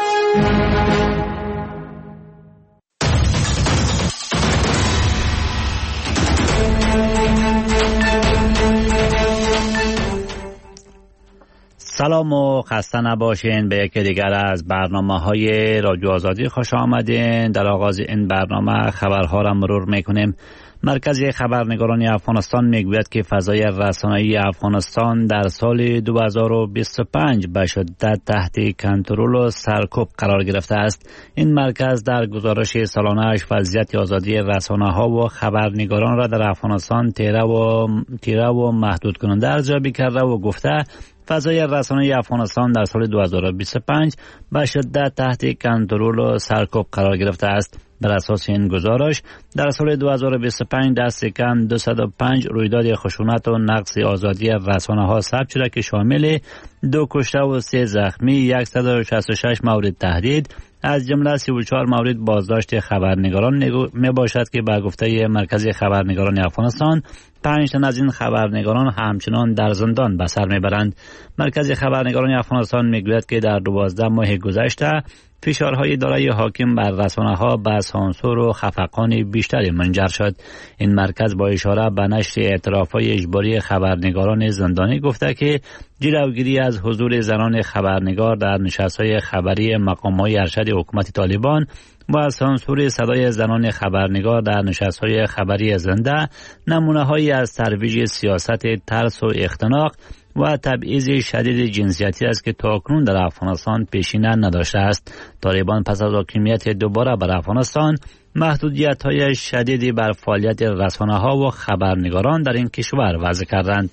سلام و خسته نباشین. به یکی دیگر از برنامه‌های رادیو آزادی خوش آمدین. در آغاز این برنامه خبرها را مرور میکنیم. مرکز خبرنگاران افغانستان میگوید که فضای رسانه‌ای افغانستان در سال 2025 به شدت تحت کنترل و سرکوب قرار گرفته است. این مرکز در گزارش سالانه‌اش وضعیت آزادی رسانه‌ها و خبرنگاران را در افغانستان تیره و محدود کننده ارزیابی کرده و گفته فضای رسانه‌ای افغانستان در سال 2025 به شدت تحت کنترل و سرکوب قرار گرفته است. بر اساس این گزارش در سال 2025 دست کم 205 رویداد خشونت و نقض آزادی رسانه‌ها ثبت شده که شامل 2 کشته و 3 زخمی، 166 مورد تهدید از جمله 34 مورد بازداشت خبرنگاران می باشد که به گفته مرکز خبرنگاران افغانستان 5 تن از این خبرنگاران همچنان در زندان به سر میبرند. مرکز خبرنگاران افغانستان میگوید که در 12 ماه گذشته فشارهای دارای حاکم بر رسانه‌ها به سانسور و خفقان بیشتری منجر شد. این مرکز با اشاره به نشر اعتراف‌های اجباری خبرنگاران زندانی گفته که جلوگیری از حضور زنان خبرنگار در نشست‌های خبری مقام‌های ارشد حکومت طالبان و سانسور صدای زنان خبرنگار در نشست‌های خبری زنده نمونه‌هایی از ترویج سیاست ترس و اختناق و تبعیض شدید جنسیتی است که تاکنون در افغانستان پیشینه نداشته است. طالبان پس از حاکمیت دوباره بر افغانستان محدودیت‌های شدیدی بر فعالیت رسانه‌ها و خبرنگاران در این کشور وضع کردند.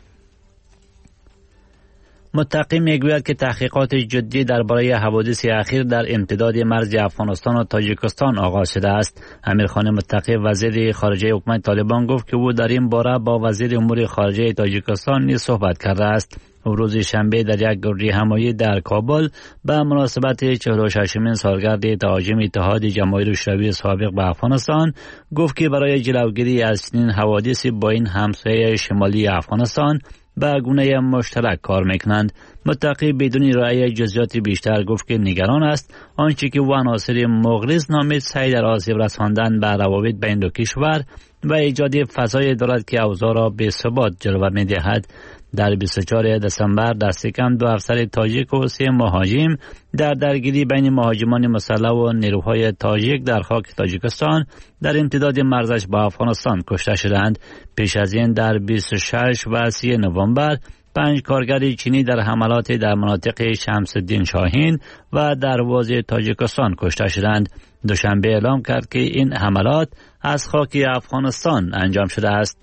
متقی میگوید که تحقیقات جدی درباره حوادث اخیر در امتداد مرز افغانستان و تاجیکستان آغاز شده است. امیرخان متقی وزیر خارجه حکومت طالبان گفت که او در این باره با وزیر امور خارجه تاجیکستان نیز صحبت کرده است. روز شنبه در یک گرد همایی در کابل به مناسبت 46مین سالگرد تهاجم اتحاد جماهیر شوروی سابق به افغانستان گفت که برای جلوگیری از چنین حوادثی با این همسایه شمالی افغانستان به گونه مشترک کار میکنند. متقی بدون ارائه جزئیات بیشتر گفت که نگران است آنچه که او عناصر مغرض نامید سعی در آسیب رساندن به روابط بین دو کشور و ایجاد فضای دارد که اوضاع را به ثبات جلوه میدهد. در 24 دسامبر دست کم 2 افسر تاجیک و 3 مهاجم در درگیری بین مهاجمان مسلح و نیروهای تاجیک در خاک تاجیکستان در امتداد مرزش با افغانستان کشته شدند. پیش از این در 26 و 30 نوامبر 5 کارگر چینی در حملات در مناطق شمس الدین شاهین و دروازه تاجیکستان کشته شدند. دوشنبه اعلام کرد که این حملات از خاک افغانستان انجام شده است.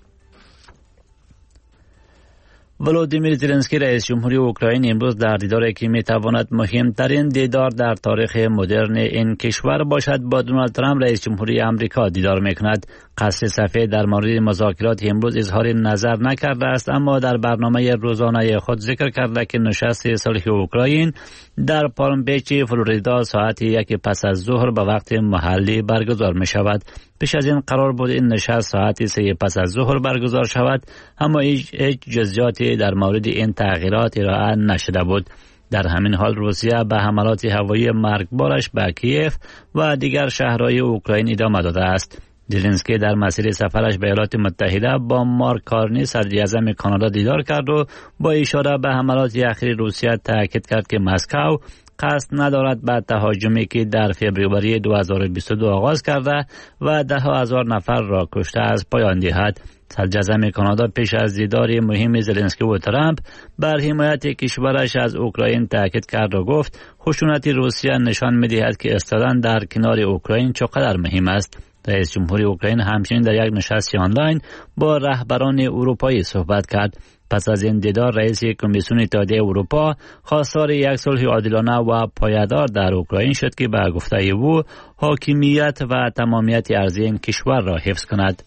ولودیمیر زلنسکی رئیس جمهوری اوکراین امروز در دیداری که میتواند مهمترین دیدار در تاریخ مدرن این کشور باشد با دونالد ترامپ رئیس جمهوری آمریکا دیدار میکند. قصر سفید در مورد مذاکرات امروز اظهار نظر نکرده است، اما در برنامه روزانه خود ذکر کرده که نشست صلح اوکراین در پالم بیچ فلوریدا ساعت 1 پس از ظهر به وقت محلی برگزار می شود. پیش از این قرار بود این نشست ساعت 3 پس از ظهر برگزار شود، اما هیچ جزئیاتی در مورد این تغییرات ارائه نشده بود. در همین حال روسیه به حملات هوایی مرگبارش به کیف و دیگر شهرهای اوکراین ادامه داده است. زلنسکی در مسیر سفرش به ایالات متحده با مارک کارنی صدر اعظم کانادا دیدار کرد و با اشاره به حملات اخیر روسیه تاکید کرد که مسکو قصد ندارد به تهاجمی که در فوریه 2022 آغاز کرده و 10,000 نفر را کشته از پایان دهد. صدر اعظم کانادا پیش از دیدار مهم زلنسکی و ترامپ بر حمایت کشورش از اوکراین تاکید کرد و گفت خشونت روسیه نشان می‌دهد که ایستادن در کنار اوکراین چقدر مهم است. رئیس جمهوری اوکراین همچنین در یک نشست آنلاین با رهبران اروپایی صحبت کرد. پس از این دیدار رئیس کمیسیون اتحادیه اروپا خواستار یک صلح عادلانه و پایدار در اوکراین شد که به گفته او حاکمیت و تمامیت ارضی این کشور را حفظ کند.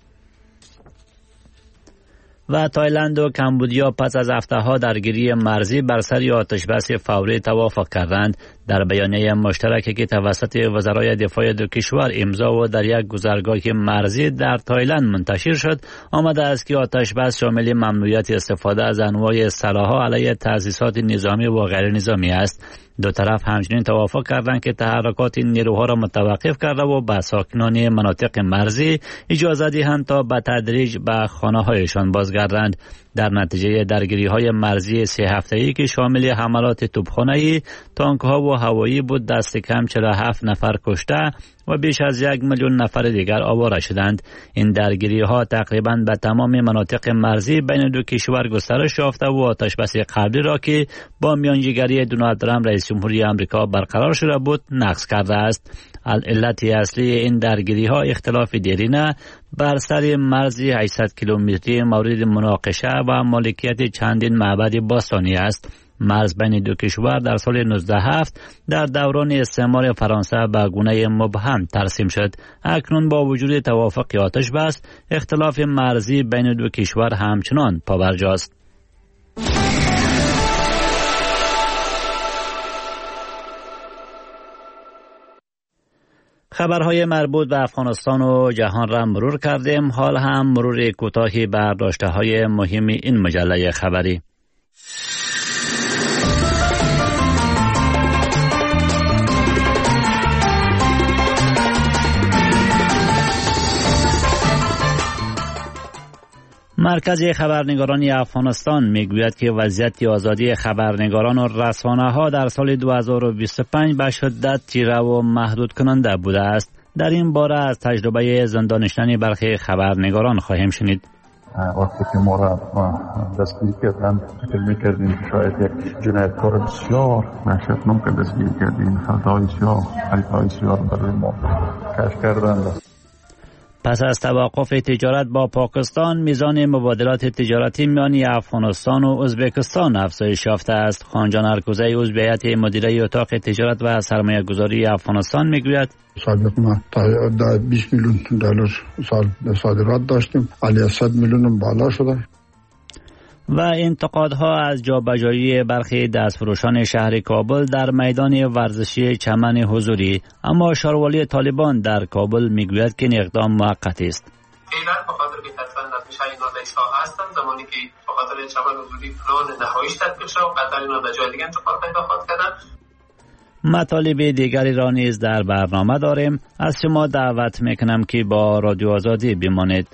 و تایلند و کمبودیا پس از هفته‌ها درگیری مرزی بر سر آتشبس فوری توافق کردند. در بیانیه مشترکی که توسط وزرای دفاع دو کشور امضا و در یک گذرگاه مرزی در تایلند منتشر شد، آمده است که آتشبس شامل ممنوعیت استفاده از انواع سلاح‌ها علیه تأسیسات نظامی و غیر نظامی است. دو طرف همچنین توافق کردند که تحرکات نیروها را متوقف کرده و به ساکنان مناطق مرزی اجازه دهند تا به تدریج به خانه‌هایشان بازگردند. در نتیجه درگیری‌های مرزی 3 هفته‌ای که شامل حملات توپخانه‌ای، تانک‌ها و هوایی بود، دست کم 47 نفر کشته و بیش از 1 میلیون نفر دیگر آواره شدند. این درگیری‌ها تقریباً به تمام مناطق مرزی بین دو کشور گسترش یافته و آتشبس قبلی را که با میانجیگری دونالد ترامپ رئیس جمهوری آمریکا برقرار شده بود نقض کرده است. علت اصلی این درگیری‌ها اختلاف دیرینه بر سر مرزی 800 کیلومتری مورد مناقشه و مالکیت چندین معبد باستانی است. مرز بین دو کشور در سال 1907 در دوران استعمار فرانسه به گونه مبهم ترسیم شد. اکنون با وجود توافق آتشبس، اختلاف مرزی بین دو کشور همچنان پابرجاست. خبرهای مربوط به افغانستان و جهان را مرور کردیم. حال هم مرور کوتاهی بر داشته‌های مهم این مجله خبری. مرکز خبرنگاران افغانستان میگوید که وضعیت آزادی خبرنگاران و رسانه‌ها در سال 2025 به شدت تیره و محدود کننده بوده است. در این باره از تجربه زندان نشینی برخی خبرنگاران خواهیم شنید. وقتی که ما را دستگیر کردند فکر میکردیم که شاید یک جنایتکار بسیار وحشتناک دستگیر کردیم. خطای سیاه برای ما کشف کردند. پس از توقف تجارت با پاکستان، میزان مبادلات تجارتی میان افغانستان و ازبکستان افزایش یافته است. خانجان ارکوزی عضو هیئت مدیره اتاق تجارت و سرمایه گذاری افغانستان میگوید سابق ما تا 20 میلیون دلار سال صادرات داشتیم، علی 100 میلیون بالا شده. و انتقادها از جابجایی برخی دستفروشان شهر کابل در میدان ورزشی چمن حضوری، اما شاروالی طالبان در کابل میگوید که این اقدام موقتی است. فعلا به خاطر که تقریبا نتیجه نادیسا هستند، زمانی که به خاطر چمن حضوری پلان نهاییش تطبیق شد و قطعا اینا به جای دیگه انتقال پیدا خواهد کردن. مطالب دیگری را نیز در برنامه داریم. از شما دعوت میکنم که با رادیو آزادی بمانید.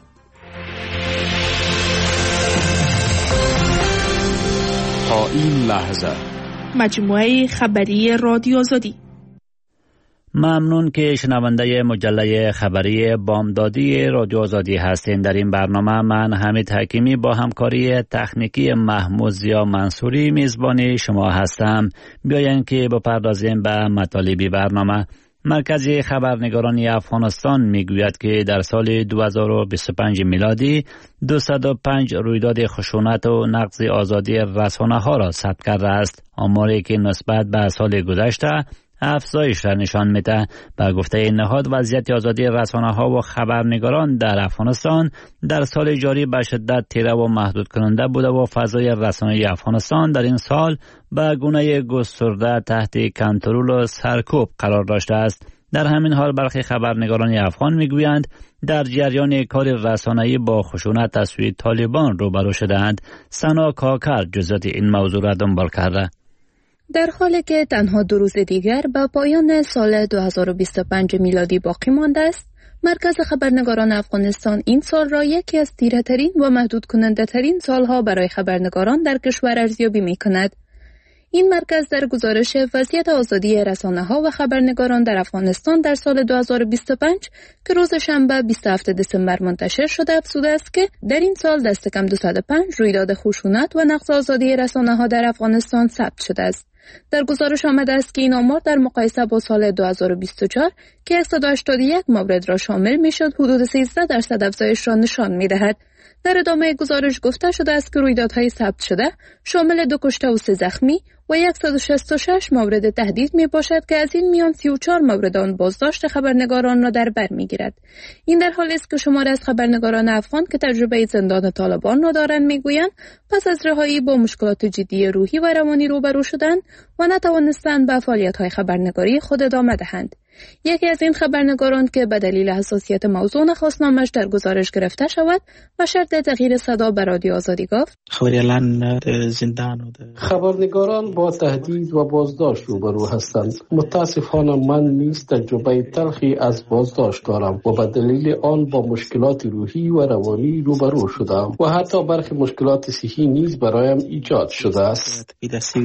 تا این لحظه مجموعه خبری رادیو آزادی. ممنون که شنونده مجله خبری بامدادی رادیو آزادی هستین. در این برنامه من حمید حکیمی با همکاری تکنیکی محمود زیا منصوری میزبان شما هستم. بیاین که بپردازیم به مطالب برنامه. مرکز خبرنگاران افغانستان میگوید که در سال 2025 میلادی 205 رویداد خشونت و نقض آزادی رسانه‌ها را ثبت کرده است. آماری که نسبت به سال گذشته افزایش را نشان میده. به گفته این نهاد، وضعیت آزادی رسانه‌ها و خبرنگاران در افغانستان در سال جاری به شدت تیره و محدود کننده بوده و فضای رسانه‌ای افغانستان در این سال به گونه گسترده تحت کنترل و سرکوب قرار داشته است. در همین حال برخی خبرنگاران افغان میگویند در جریان کار رسانه‌ای با خشونت از سوی طالبان روبرو شده‌اند. سنا کاکر جزئیات این موضوع را دنبال کرده. در حالی که تنها 2 روز دیگر به پایان سال 2025 میلادی باقی مانده است، مرکز خبرنگاران افغانستان این سال را یکی از تیره‌ترین و محدود کننده ترین سالها برای خبرنگاران در کشور ارزیابی می کند. این مرکز در گزارش وضعیت آزادی رسانه‌ها و خبرنگاران در افغانستان در سال 2025 که روز شنبه 27 دسامبر منتشر شده افزوده است که در این سال دست کم 205 رویداد خشونت و نقض آزادی رسانه‌ها در افغانستان ثبت شده است. در گزارش آمده است که این آمار در مقایسه با سال 2024 که 181 مورد را شامل میشد حدود 13% افزایش را نشان می‌دهد. در ادامه گزارش گفته شده است که رویدادهای ثبت شده شامل 2 کشته و 3 زخمی و 166 مورد تهدید می باشد که از این میان 34 مورد آن بازداشت خبرنگاران را در بر می گیرد. این در حالی است که شماری از خبرنگاران افغان که تجربه زندان طالبان را دارند می گویند پس از رهایی با مشکلات جدی روحی و روانی روبرو شدند و نتوانستند به فعالیت‌های خبرنگاری خود ادامه دهند. یکی از این خبرنگاران که به دلیل حساسیت موضوع نخواست نامش در گزارش گرفته شود و شرط تغییر صدا به رادیو آزادی گفت: خبرنگاران با تهدید و بازداشت روبرو هستند. متاسفانه من نیز تجربه تلخی از بازداشت دارم و به دلیل آن با مشکلات روحی و روانی روبرو شدم و حتی برخی مشکلات صحی نیز برایم ایجاد شده است.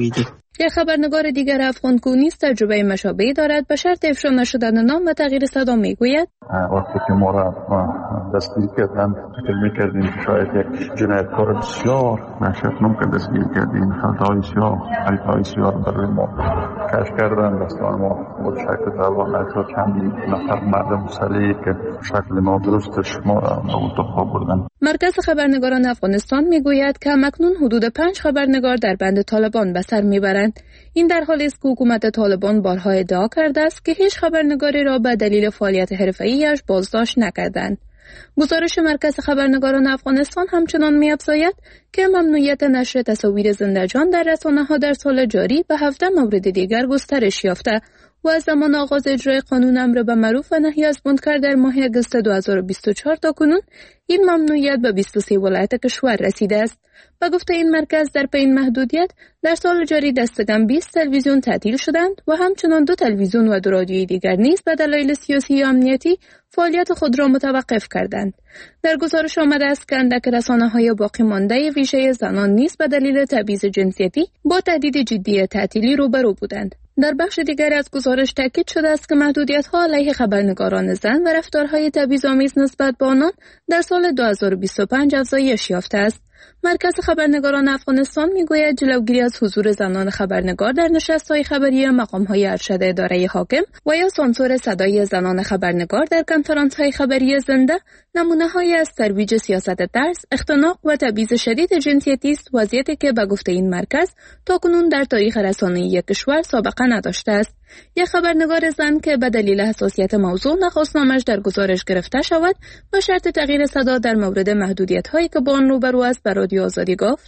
یک خبرنگار دیگر افغان که نیز تجربه مشابهی دارد به شرط افشا نشدن نام و تغییر صدا میگوید: وقتی که ما را دستگیر کردند فکر میکردیم که شاید یک جنایتکار بسیار وحشتناک دستگیر کردیم. خطای سیاه خریدهای سیاه برای ما کشف کردند. دستان ما بود شکل دوان اکرا چندی نفر مردم مسلحی که شکل نادرستش ما را به اتاق بردند. مرکز خبرنگاران افغانستان میگوید که همکنون حدود 5 خبرنگار در بند طالبان به سر میبرند. این در حالی است که حکومت طالبان بارها ادعا کرده است که هیچ خبرنگاری را به دلیل فعالیت حرفه‌ایش بازداشت نکردند. گزارش مرکز خبرنگاران افغانستان همچنان می‌افزاید که ممنوعیت نشر تصاویر زنده‌جان در رسانه‌ها در سال جاری به 17 مورد دیگر گسترش یافته و از زمان آغاز اجرای قانون امر به معروف و نهی از منکر در ماه اگست 2024 تا کنون این ممنوعیت به 23 ولایت کشور رسیده است. به گفته این مرکز در پی این محدودیت در سال جاری دستکم 20 تلویزیون تعطیل شدند و همچنان 2 تلویزیون و 2 رادیوی دیگر نیز به دلایل سیاسی و امنیتی فعالیت خود را متوقف کردند. در گزارش آمده است که اندک رسانه‌های باقی مانده ویژه زنان نیز به دلیل تبعیض جنسیتی با تهدید جدی تعطیلی روبرو بودند. در بخش دیگر از گزارش تاکید شده است که محدودیت‌ها علیه خبرنگاران زن و رفتارهای تبعیض‌آمیز نسبت به آنان در سال 2025 افزایش یافته است. مرکز خبرنگاران افغانستان میگوید جلوگیری از حضور زنان خبرنگار در نشست‌های خبری مقام‌های ارشد اداره حاکم و یا سانسور صدای زنان خبرنگار در کنفرانس‌های خبری زنده نمونه‌هایی از ترویج سیاست ترس، اختناق و تبعیض شدید جنسیتی است، وضعیتی که به گفته این مرکز تاکنون در تاریخ رسانه‌ای کشور سابقه نداشته است. یک خبرنگار زن که به دلیل حساسیت موضوع نخواست نامش در گزارش گرفته شود و شرط تغییر صدا در مورد محدودیت‌هایی که با آن روبرو است به رادیو آزادی گفت: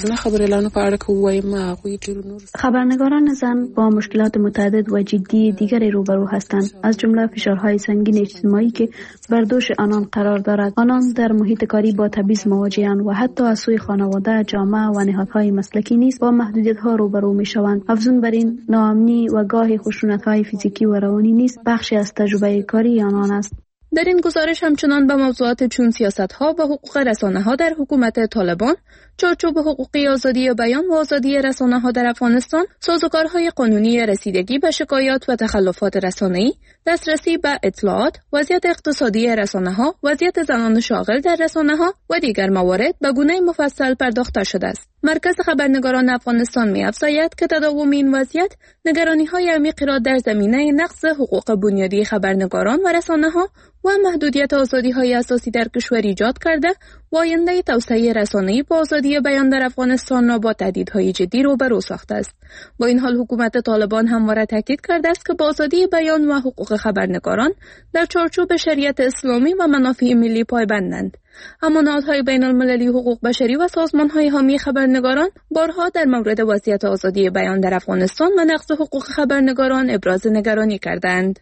خبرنگاران زن با مشکلات متعدد و جدی دیگری روبرو هستند، از جمله فشارهای سنگین اجتماعی که بر دوش آنان قرار دارد. آنان در محیط کاری با تبعیض مواجه‌اند و حتی از سوی خانواده، جامعه و نهادهای مسلکی نیز با محدودیت‌ها روبرو می‌شوند. افزون بر این، ناامنی و گاهی خشونت‌های فیزیکی و روانی نیز بخشی از تجربه کاری آنان است. در این گزارش همچنان به موضوعات چون سیاست‌ها و حقوق رسانه‌ها در حکومت طالبان، چارچوب حقوقی آزادی بیان و آزادی رسانه‌ها در افغانستان، سازوکارهای قانونی رسیدگی به شکایات و تخلفات رسانه‌ای، دسترسی به اطلاعات، وضعیت اقتصادی رسانه‌ها، وضعیت زنان شاغل در رسانه‌ها و دیگر موارد به گونه مفصل پرداخته شده است. مرکز خبرنگاران افغانستان می‌افزاید که تداوم این وضعیت نگرانی‌های عمیقی را در زمینه نقض حقوق بنیادی خبرنگاران و رسانه‌ها و محدودیت آزادی‌های اساسی در کشور ایجاد کرده و آینده توسعه رسانه‌ای با آزادی بیان در افغانستان را با تهدیدهای جدی روبرو ساخته است. با این حال حکومت طالبان همواره تاکید کرده است که با آزادی بیان و حقوق خبرنگاران در چارچوب شریعت اسلامی و منافع ملی پایبندند. اما نهادهای بین‌المللی حقوق بشری و سازمان‌های حامی خبرنگاران بارها در مورد وضعیت آزادی بیان در افغانستان و نقض حقوق خبرنگاران ابراز نگرانی کردند.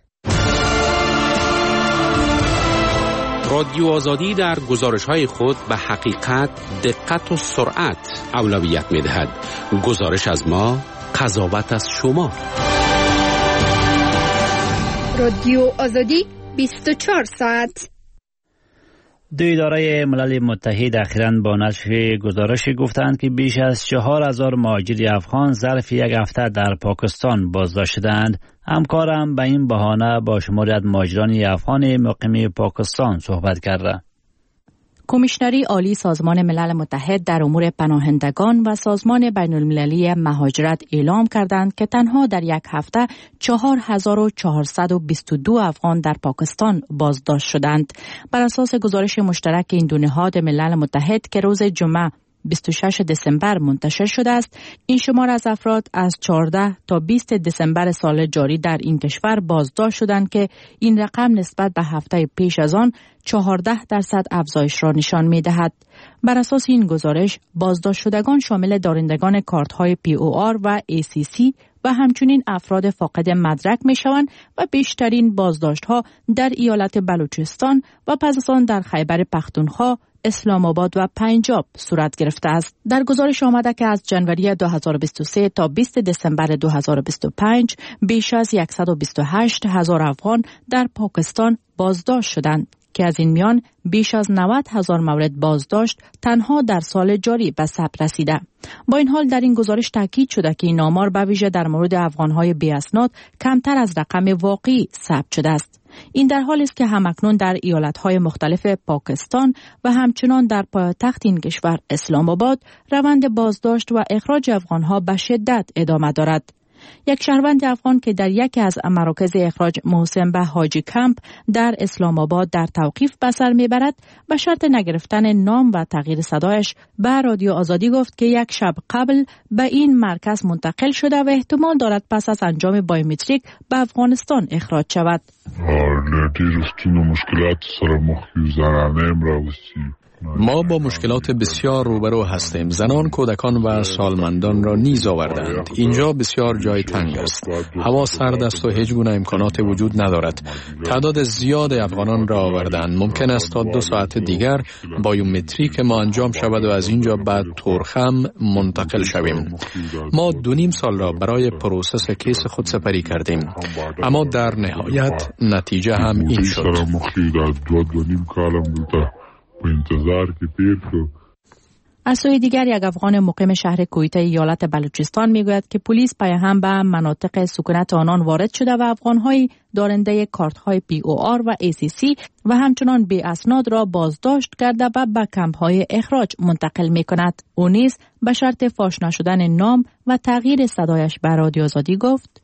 رادیو آزادی در گزارش‌های خود به حقیقت، دقت و سرعت اولویت می‌دهد. گزارش از ما، قضاوت از شما. رادیو آزادی 24 ساعت. دو اداره ملل متحد اخیراً با نشر گزارشی گفتند که بیش از 4000 مهاجر افغان ظرف یک هفته در پاکستان بازداشت شدند. همکارم به این بهانه با شماری از مهاجران افغان مقیم پاکستان صحبت کرده. کمیشنری عالی سازمان ملل متحد در امور پناهندگان و سازمان بین المللی مهاجرت اعلام کردند که تنها در یک هفته 4422 افغان در پاکستان بازداشت شدند. بر اساس گزارش مشترک این دو نهاد ملل متحد که روز جمعه 26 دسامبر منتشر شده است، این شمار از افراد از 14 تا 20 دسامبر سال جاری در این کشور بازداشت شدند که این رقم نسبت به هفته پیش از آن 14% افزایش را نشان می دهد. بر اساس این گزارش بازداشت شدگان شامل دارندگان کارت‌های POR و ACC و همچنین افراد فاقد مدرک می شوند و بیشترین بازداشت‌ها در ایالت بلوچستان و پس از آن در خیبر پختونخوا، اسلام آباد و پنجاب صورت گرفته است. در گزارش آمده که از جنوری 2023 تا 20 دسامبر 2025 بیش از 128,000 افغان در پاکستان بازداشت شدند که از این میان بیش از 90,000 مورد بازداشت تنها در سال جاری به ثبت رسیده. با این حال در این گزارش تاکید شده که این آمار به ویژه در مورد افغان‌های بی اسناد کمتر از رقم واقعی ثبت شده است. این در حالی است که همکنون در ایالت‌های مختلف پاکستان و همچنان در پایتخت این کشور اسلام آباد روند بازداشت و اخراج افغان‌ها به شدت ادامه دارد. یک شهروند افغان که در یکی از مراکز اخراج محسن به حاجی کمپ در اسلام آباد در توقیف به سر میبرد به شرط نگرفتن نام و تغییر صدایش به رادیو آزادی گفت که یک شب قبل به این مرکز منتقل شده و احتمال دارد پس از انجام بایومتریک به افغانستان اخراج شود. ما با مشکلات بسیار روبرو هستیم. زنان، کودکان و سالمندان را نیز آوردند. اینجا بسیار جای تنگ است. هوا سرد است و هیچ گونه امکانات وجود ندارد. تعداد زیاد افغانان را آوردند. ممکن است تا 2 ساعت دیگر بایومتریک ما انجام شود و از اینجا بعد تورخم منتقل شویم. ما 2.5 سال را برای پروسس کیس خود سپری کردیم. اما در نهایت نتیجه هم این شد. از سوی دیگر یک افغان مقیم شهر کویته ایالت بلوچستان میگوید که پلیس پیهم به مناطق سکونت آنان وارد شده و افغان‌های دارنده کارت‌های POR و ACC و همچنان بی اسناد را بازداشت کرده و به کمپ‌های اخراج منتقل می‌کند. او نیز به شرط فاش نشدن نام و تغییر صدایش به رادیو آزادی گفت: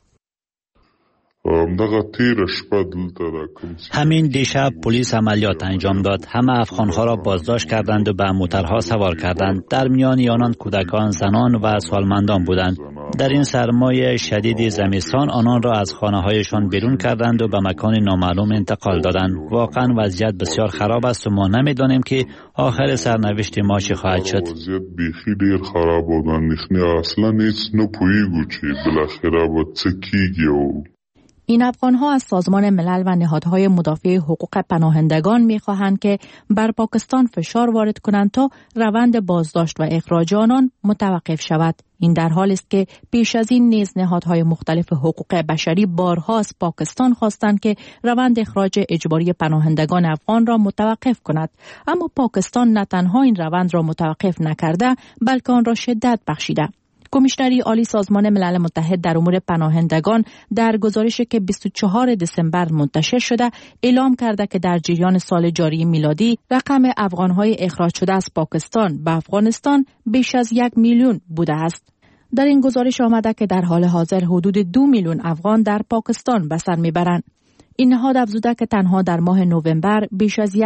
همین دیشب پلیس عملیات انجام داد. همه افغانها را بازداشت کردند و به موترها سوار کردند. در میان آنان کودکان، زنان و سالمندان بودند. در این سرمای شدید زمستان آنان را از خانه‌هایشان بیرون کردند و به مکان نامعلوم انتقال دادند. واقعا وضعیت بسیار خراب است و ما نمی‌دانیم که آخر سرنوشت ما چه خواهد شد. وضعیت بیخی ډیر خراب و اصلا هیڅ نه پوهیږو چې بالاخره به څه کیږي. این افغان‌ها از سازمان ملل و نهادهای مدافع حقوق پناهندگان می‌خواهند که بر پاکستان فشار وارد کنند تا روند بازداشت و اخراج آنان متوقف شود. این در حالی است که پیش از این نیز نهادهای مختلف حقوق بشری بارها از پاکستان خواستند که روند اخراج اجباری پناهندگان افغان را متوقف کند، اما پاکستان نه تنها این روند را متوقف نکرده بلکه آن را شدت بخشیده. کمیشنری عالی سازمان ملل متحد در امور پناهندگان در گزارشی که 24 دسامبر منتشر شده اعلام کرده که در جریان سال جاری میلادی رقم افغان‌های اخراج شده از پاکستان به افغانستان بیش از 1 میلیون بوده است. در این گزارش آمده که در حال حاضر حدود 2 میلیون افغان در پاکستان به سر میبرند. این نهاد افزوده که تنها در ماه نوامبر بیش از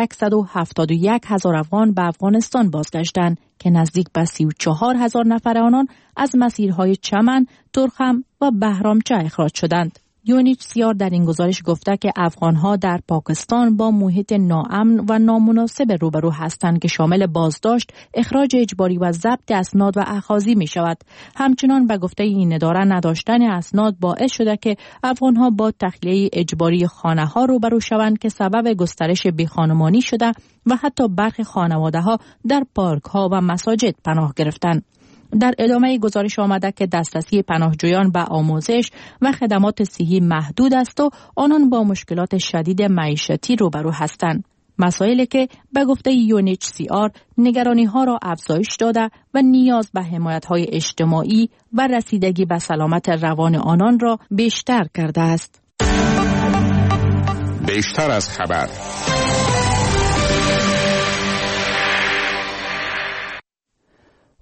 171,000 افغان به افغانستان بازگشتند که نزدیک به 34,000 نفر آنان از مسیرهای چمن، ترخم و بهرامچه اخراج شدند. UNHCR در این گزارش گفته که افغانها در پاکستان با محیط ناامن و نامناسب روبرو هستند که شامل بازداشت، اخراج اجباری و ضبط اسناد و اخاذی می شود. همچنان به گفته این اداره نداشتن اسناد باعث شده که افغانها با تخلیه اجباری خانه ها روبرو شوند که سبب گسترش بیخانمانی شده و حتی برخی خانواده ها در پارک ها و مساجد پناه گرفتند. در ادامه گزارش آمده که دسترسی پناهجویان به آموزش و خدمات صحی محدود است و آنان با مشکلات شدید معیشتی روبرو هستند. مسائلی که به گفته UNHCR نگرانی ها را افزایش داده و نیاز به حمایت های اجتماعی و رسیدگی به سلامت روان آنان را بیشتر کرده است. بیشتر از خبر.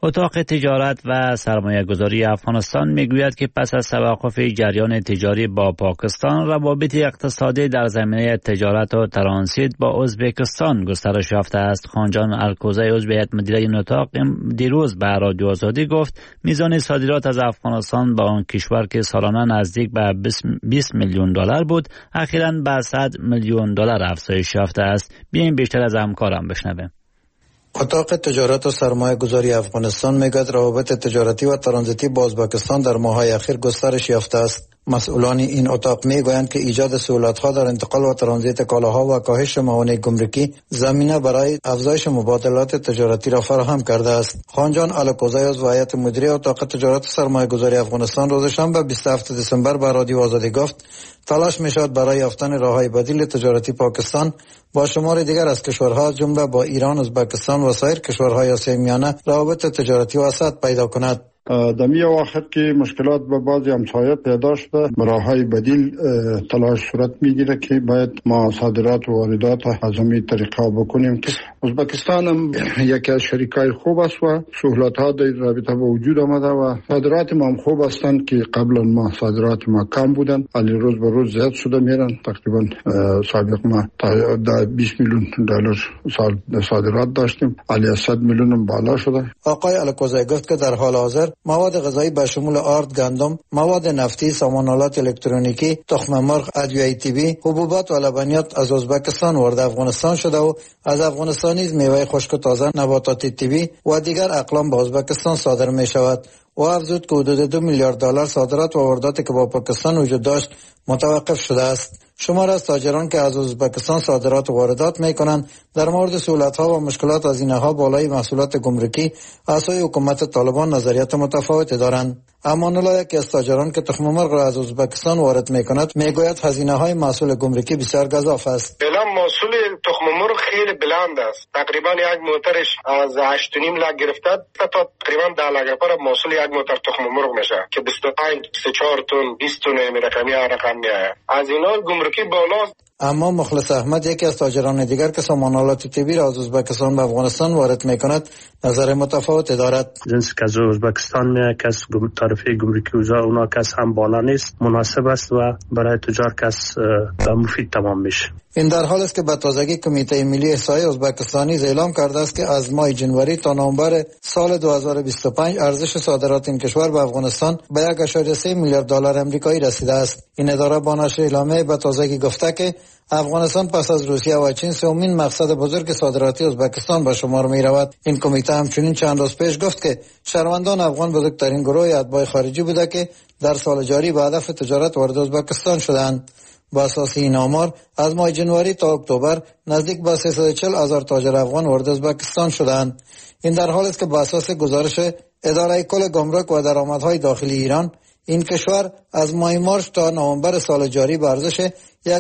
اتاق تجارت و سرمایه گذاری افغانستان میگوید که پس از توقف جریان تجاری با پاکستان، روابط اقتصادی در زمینه تجارت و ترانزیت با ازبکستان گسترش یافته است. خانجان الکوزی عضو هیئت مدیره این اتاق دیروز به رادیو آزادی گفت میزان صادرات از افغانستان با آن کشور که سالانه نزدیک به 20 میلیون دلار بود، اخیراً به 100 میلیون دلار افزایش یافته است. بیاین بیشتر از همکارم بشنویم. اتاق تجارت و سرمایه گذاری افغانستان میگوید روابط تجارتی و ترانزیتی با ازبکستان در ماه‌های اخیر گسترش یافته است. مسئولان این اتاق میگویند که ایجاد سهولت‌ها در انتقال و ترانزیت کالاها و کاهش موانع گمرکی زمینه برای افزایش مبادلات تجارتی را فراهم کرده است. خانجان الکوزی عضو هیئت مدیره اتاق تجارت و سرمایه گذاری افغانستان روز شنبه 27 دسامبر به رادیو آزادی گفت تلاش می‌شود برای یافتن راه‌های بدیل تجارتی پاکستان با شمار دیگر از کشورها جمله با ایران، ازبکستان و سایر کشورهای آسیای میانه روابط تجارتی وسعت پیدا کند. در این وقت که مشکلات به بعضی همسایه پیدا شده، راه‌های بدیل تلاش صورت میگیره که باید ما صادرات و واردات از همین طریقه بکنیم که ازبکستان هم یکی از شریکای خوب است و سهولت‌ها در رابطه با وجود آمده و صادرات ما هم خوب هستند که قبلا ما صادرات ما کم بودن ولی روز به روز زیاد شده میرن. تقریبا سابق ما تا 20 میلیون دلار سال صادرات داشتیم ولی 100 میلیون هم بالا شده. آقای الکوزی گفت که در حال حاضر مواد غذایی به شمول آرد، گندم، مواد نفتی، سامانالات الکترونیکی، تخم مرغ، ادویه طبی، حبوبات و لبنیات از ازبکستان وارد افغانستان شده و از افغانستان نیز میوه خشک و تازه، نباتات طبی و دیگر اقلام به ازبکستان صادر می شود. و افزود که حدود 2 میلیارد دلار صادرات و وارداتی که با پاکستان وجود داشت متوقف شده است. شمار از تاجران که از ازبکستان صادرات و واردات میکنند در مورد سهولت‌ها و مشکلات از اینها بالای محصولات گمرکی از سوی حکومت طالبان نظریات متفاوتی دارند. امان الله یکی از تاجران که تخم مرغ را از ازبکستان وارد میکند میگوید هزینه‌های محصول گمرکی بسیار گزاف است. الان محصول تخم مرغ خیلی بلند است. تقریبا یک موترش از 8.5 لک گرفته تا تقریبا 10 لک پر محصول یک موتر تخم مرغ میشه که 25 34 تن 20 تن این رقم میاد. از اینا گمرکی بالاست. اما مخلص احمد یکی از تاجران دیگر که سامانالات طبی را از ازبکستان به افغانستان وارد میکند نظر متفاوتی دارد. جنسی که از ازبکستان میاد کس تعرفه گمرکی اونا کس هم بالا نیست، مناسب است و برای تجار کس مفید تمام میشه. این در حال است که به تازگی کمیته ملی احصایی ازبکستانی اعلام کرده است که از ماه جنوری تا نوامبر سال 2025 ارزش صادرات این کشور به افغانستان به 1.3 میلیارد دلار آمریکایی رسیده است. این اداره با نشر اعلامیه به تازگی گفته که افغانستان پس از روسیه و چین سومین مقصد بزرگ صادراتی ازبکستان به شمار می رود. این کمیته همچنین چند روز پیش گفت که شهروندان افغان بزرگترین گروه اتباع خارجی بوده که در سال جاری به هدف تجارت وارد ازبکستان شدند. با اساس این آمار از ماه جنوری تا اکتبر نزدیک به 340,000 تاجر افغان وارد ازبکستان شدند. این در حال است که با اساس گزارش اداره کل گمرک و درآمدهای داخلی ایران این کشور از ماه مارس تا نوامبر سال جاری به ارزش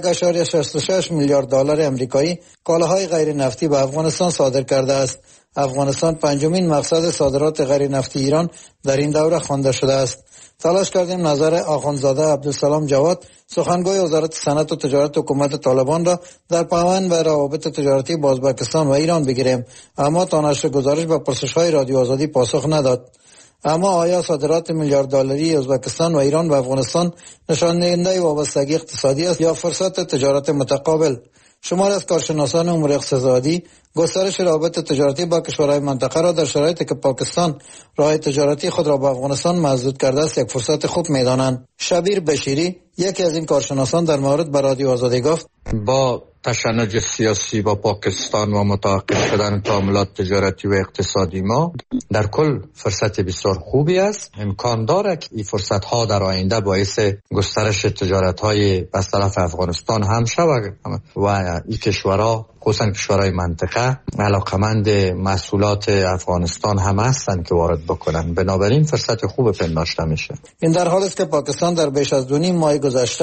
1.66 میلیارد دلار آمریکایی کالاهای غیر نفتی به افغانستان صادر کرده است. افغانستان پنجمین مقصد صادرات غیر نفتی ایران در این دوره خوانده شده است. تلاش کردیم نظر آخوندزاده عبدالسلام جواد سخنگوی وزارت صنعت و تجارت حکومت طالبان را در پیوند به روابط تجارتی با ازبکستان و ایران بگیریم، اما تا نشر گزارش به پرسش‌های رادیو آزادی پاسخ نداد. اما آیا صادرات میلیارد دلاری ازبکستان و ایران به افغانستان نشان دهنده وابستگی اقتصادی است یا فرصت تجارت متقابل؟ شمار از کارشناسان امور اقتصادی گسترش روابط تجارتی با کشورهای منطقه را در شرایطی که پاکستان راه تجارتی خود را با افغانستان مسدود کرده است یک فرصت خوب می‌دانند. شبیر بشیری یکی از این کارشناسان در مورد به رادیو آزادی گفت با تشنج سیاسی با پاکستان و متوقف شدن تعاملات تجارتی و اقتصادی ما در کل فرصت بسیار خوبی است. امکان دارد که این فرصت ها در آینده باعث گسترش تجارت های از طرف افغانستان هم شود و این کشورها خصوصا کشورهای منطقه علاقمند محصولات افغانستان هم هستند که وارد بکنن، بنابراین فرصت خوب پنداشته میشه. این در حال است که پاکستان در بیش از 2.5 ماه گذشته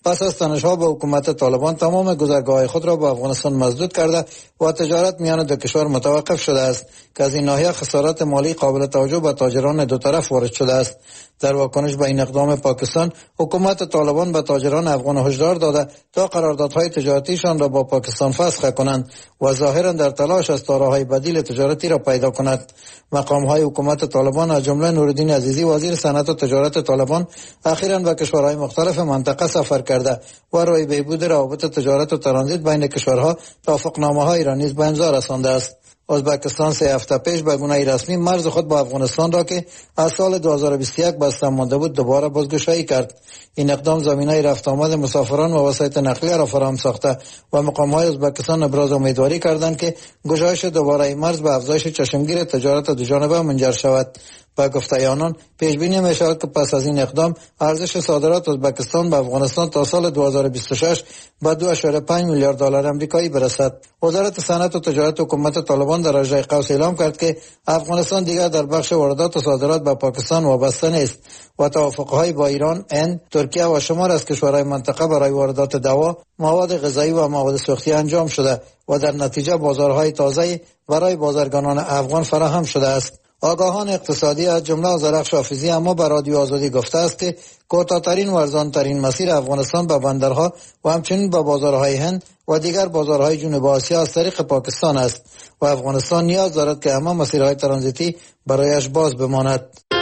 پس از تنش‌ها با حکومت طالبان تمام گذرگاه‌های خود را با افغانستان مسدود کرده و تجارت میان دو کشور متوقف شده است که از این ناحیه خسارات مالی قابل توجه به تاجران دو طرف وارد شده است. در واکنش به این اقدام پاکستان، حکومت طالبان به تاجران افغان هشدار داده تا قراردادهای تجارتیشان را با پاکستان فسخ کنند و ظاهرا در تلاش است تا راههای بدیل تجارتی را پیدا کند. مقام‌های حکومت طالبان از جمله نورالدین عزیزی وزیر صنعت و تجارت طالبان اخیراً به کشورهای مختلف منطقه سفر کرده و روی بهبود روابط تجارت و ترانزیت بین کشورها توافقنامه‌هایی را نیز به امضا رسانده است. ازبکستان 3 هفته پیش به گونه رسمی مرز خود با افغانستان را که از سال 2021 بسته مانده بود دوباره بازگشایی کرد. این اقدام زمینه رفت آمد مسافران و وسایط نقلیه را فراهم ساخته و مقام‌های ازبکستان ابراز امیدواری کردند که گشایش دوباره مرز به افزایش چشمگیر تجارت دوجانبه منجر شود. با گفته آنان پیش بینی می شود که پس از این اقدام ارزش صادرات ازبکستان به افغانستان تا سال 2026 به 2.5 میلیارد دلار آمریکایی برسد. وزارت صنعت و تجارت حکومت طالبان در رژه قوس اعلام کرد که افغانستان دیگر در بخش واردات و صادرات به پاکستان وابسته نیست و توافق‌های با ایران، هند، ترکیه و شمار از کشورهای منطقه برای واردات دوا، مواد غذایی و مواد سوختی انجام شده و در نتیجه بازارهای تازه برای بازرگانان افغان فراهم شده است. آگاهان اقتصادی از جمله زرخش حافظی اما به رادیو آزادی گفته است که کوتاه‌ترین و ارزان‌ترین مسیر افغانستان به بندرها و همچنین به بازارهای هند و دیگر بازارهای جنوب آسیا از طریق پاکستان است و افغانستان نیاز دارد که همه مسیرهای ترانزیتی برایش باز بماند.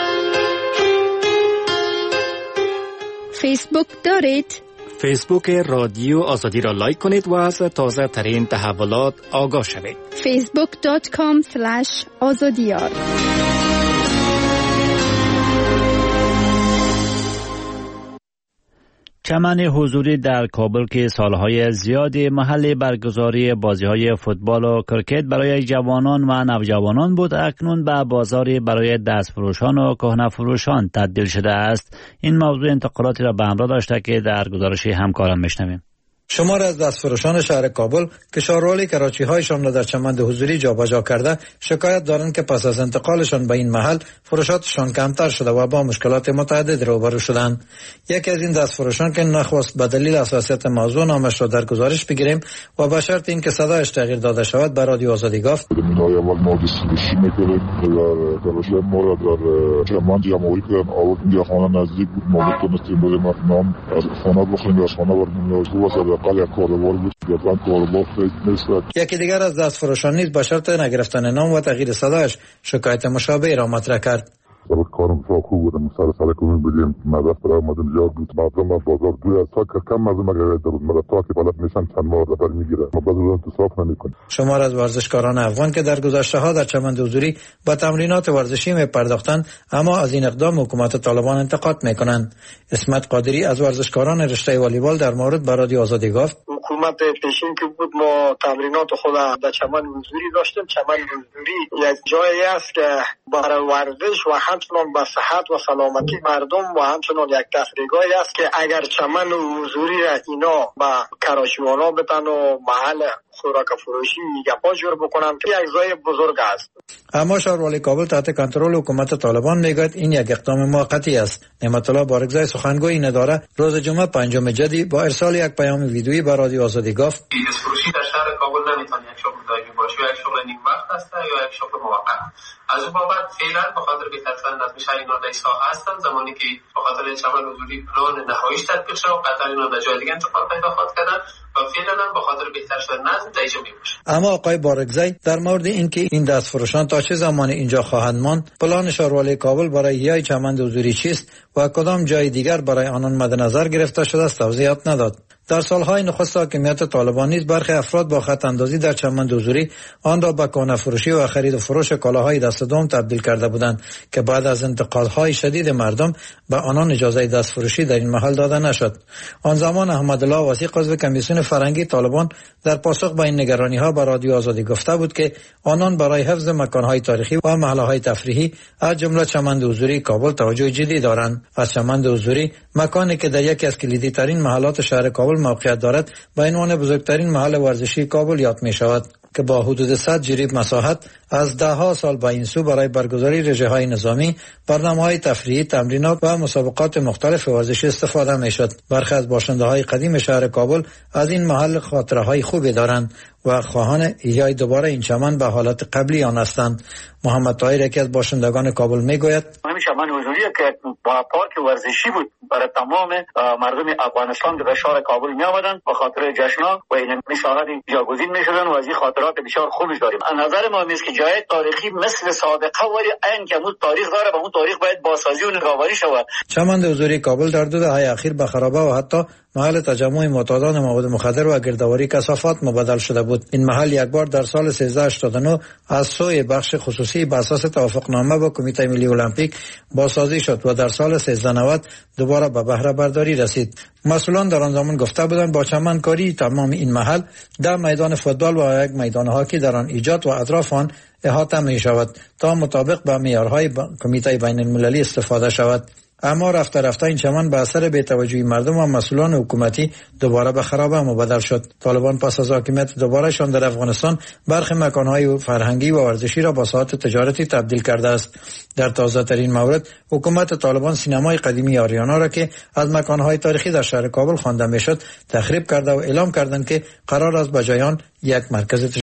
فیسبوک دارید؟ فیسبوک رادیو آزادی را لایک کنید و از تازه ترین تحولات آگاه شوید. facebook.com/azadiyar. چمن حضوری در کابل که سالهای زیادی محل برگزاری بازی‌های فوتبال و کرکت برای جوانان و نوجوانان بود، اکنون به بازاری برای دستفروشان و کهنه‌فروشان تبدیل شده است. این موضوع انتقالاتی را به همراه داشته که در گزارش همکارم میشنویم. شمار از دستفروشان شهر کابل که شارول کراچی‌هایشان را در چمن حضوری جابجا کرده شکایت دارند که پس از انتقالشان به این محل فروشاتشان کمتر شده و با مشکلات متعدد روبرو شدند. یکی از این دستفروشان که نخواست به دلیل حساسیت موضوع نامش را در گزارش بگیریم و به شرط اینکه صدایش تغییر داده شود به رادیو آزادی گفت: اول ما دیستریبیوشن می‌کردیم در کارشات ما را در چمن جمع‌آوری کردن، آوردیم یا خانه نزدیک بود، ما می‌تونستیم بریم نام از خانه بخوریم یا از خانه بریم. یکی دیگر از دستفروشان نیز به شرط نگرفتن نام و تغییر صدایش شکایت مشابه را مطرح کرد. کارم خوب بودم، سر کنیم بدیم مدرسه را آمدم زیاد بود، مردم بازار دوی تا کم مردم اگر در مدرسه که بلد میشن چند ماه نفر میگیره، ما بعضی تو صاف نمیکنیم. شمار از ورزشکاران افغان که در گذشته ها در چمن حضوری با تمرینات ورزشی میپرداختند اما از این اقدام حکومت طالبان انتقاد میکنند. اسمت قادری از ورزشکاران رشته والیبال در مورد به رادیو آزادی گفت: حکومت پیشین که بود ما تمرینات خود در چمن حضوری داشتیم. چمن حضوری یک جایی است که برای ورزش و همچنان به صحت و سلامتی مردم و همچنان یک تفریحگاهی است که اگر چمن حضوری اینا به کراشیوانا بتن و محل خوراک فروشی گپا جور بکنن که یک جای بزرگ است. اما شهروالی کابل تحت کنترل حکومت طالبان میگوید این یک اقدام موقتی است. نعمت الله بارگزای سخنگوی این اداره روز جمعه 5 جدی با ارسال یک پیام ویدیویی به رادیو آزادی گفت: دستفروشی در شهر کابل نمیتونه یک شغل دائمی باشه، یا یک شغل نیم وقت است یا یک شغل موقت. از اون بابت فعلا به خاطر که تقریبا نظم شهر اینا در ساحه هستن، زمانی که به خاطر چمن حضوری پلان نهاییش تطبیق شد و قطعا اینا در جای دیگه انتقال پیدا خواهد کردن و فعلا هم به خاطر بهتر شدن نظم در اینجا میباشه. اما آقای بارگزای در مورد اینکه این دستفروشان تا چه زمان اینجا خواهند ماند، پلان شهروالی کابل برای یای چمن حضوری چیست و کدام جای دیگر برای آنان مد نظر گرفته شده است توضیحات نداد. در سالهای نخست حاکمیت طالبان نیز برخی افراد با خط اندازی در چمن حضوری آن را به کهنه فروشی و خرید و فروش کالاهای دست دوم تبدیل کرده بودند که بعد از انتقادهای شدید مردم به آنان اجازه دستفروشی در این محل داده نشد. آن زمان احمدالله وثیق عضو کمیسیون فرهنگی طالبان در پاسخ به این نگرانی‌ها به رادیو آزادی گفته بود که آنان برای حفظ مکان‌های تاریخی و محل‌های تفریحی از جمله چمن حضوری کابل توجه جدی دارند. از چمن حضوری مکانی که در یکی از کلیدی ترین محلات شهر کابل موقعیت دارد به عنوان بزرگترین محل ورزشی کابل یاد می شود. که با حدود 100 جریب مساحت از دهها سال به این سو برای برگزاری رژه‌های نظامی، برنامه‌های تفریحی، تمرینات و مسابقات مختلف ورزشی استفاده می‌شد. برخی از باشنده‌های قدیم شهر کابل از این محل خاطره‌های خوبی دارند و خواهان احیای دوباره این چمن به حالت قبلی آن هستند. محمد طاهر یکی از باشندگان کابل میگوید همین چمن حضوری که با پارک ورزشی بود برای تمام مردم افغانستان به شهر کابل می آمدند به خاطر جشن‌ها و این مساحت جاگزین می‌شدند و از این خاطرات بسیار خوبی داریم. از نظر ما است که جای تاریخی مثل سابقه ولی عین که اون تاریخ داره و اون تاریخ باید بازسازی و نگهداری شود. چمن حضوری کابل در 2 دهه اخیر به خرابه و حتی محل تجمع معتادان مواد مخدر و گردآوری کثافات مبدل شده بود. این محل یک بار در سال 1389 از سوی بخش خصوصی به اساس توافقنامه با کمیته ملی المپیک بازسازی شد و در سال 1390 دوباره به بهره برداری رسید. مسئولان در آن زمان گفته بودند با چمن کاری تمام این محل 10 میدان فوتبال و یک میدان هاکی در آن ایجاد و اطراف آن احاطه می شود تا مطابق با معیارهای کمیته بین المللی استفاده شود. اما رفته رفته این چمن به اثر بی‌توجهی مردم و مسئولان حکومتی دوباره به خرابه مبدل شد. طالبان پس از حاکمیت دوبارهشان در افغانستان برخی مکانهای فرهنگی و ورزشی را با ساحات تجارتی تبدیل کرده است. در تازه ترین مورد حکومت طالبان سینمای قدیمی آریانا را که از مکانهای تاریخی در شهر کابل خوانده میشد تخریب کرده و اعلام کردند که قرار است به جای آن یک مرکز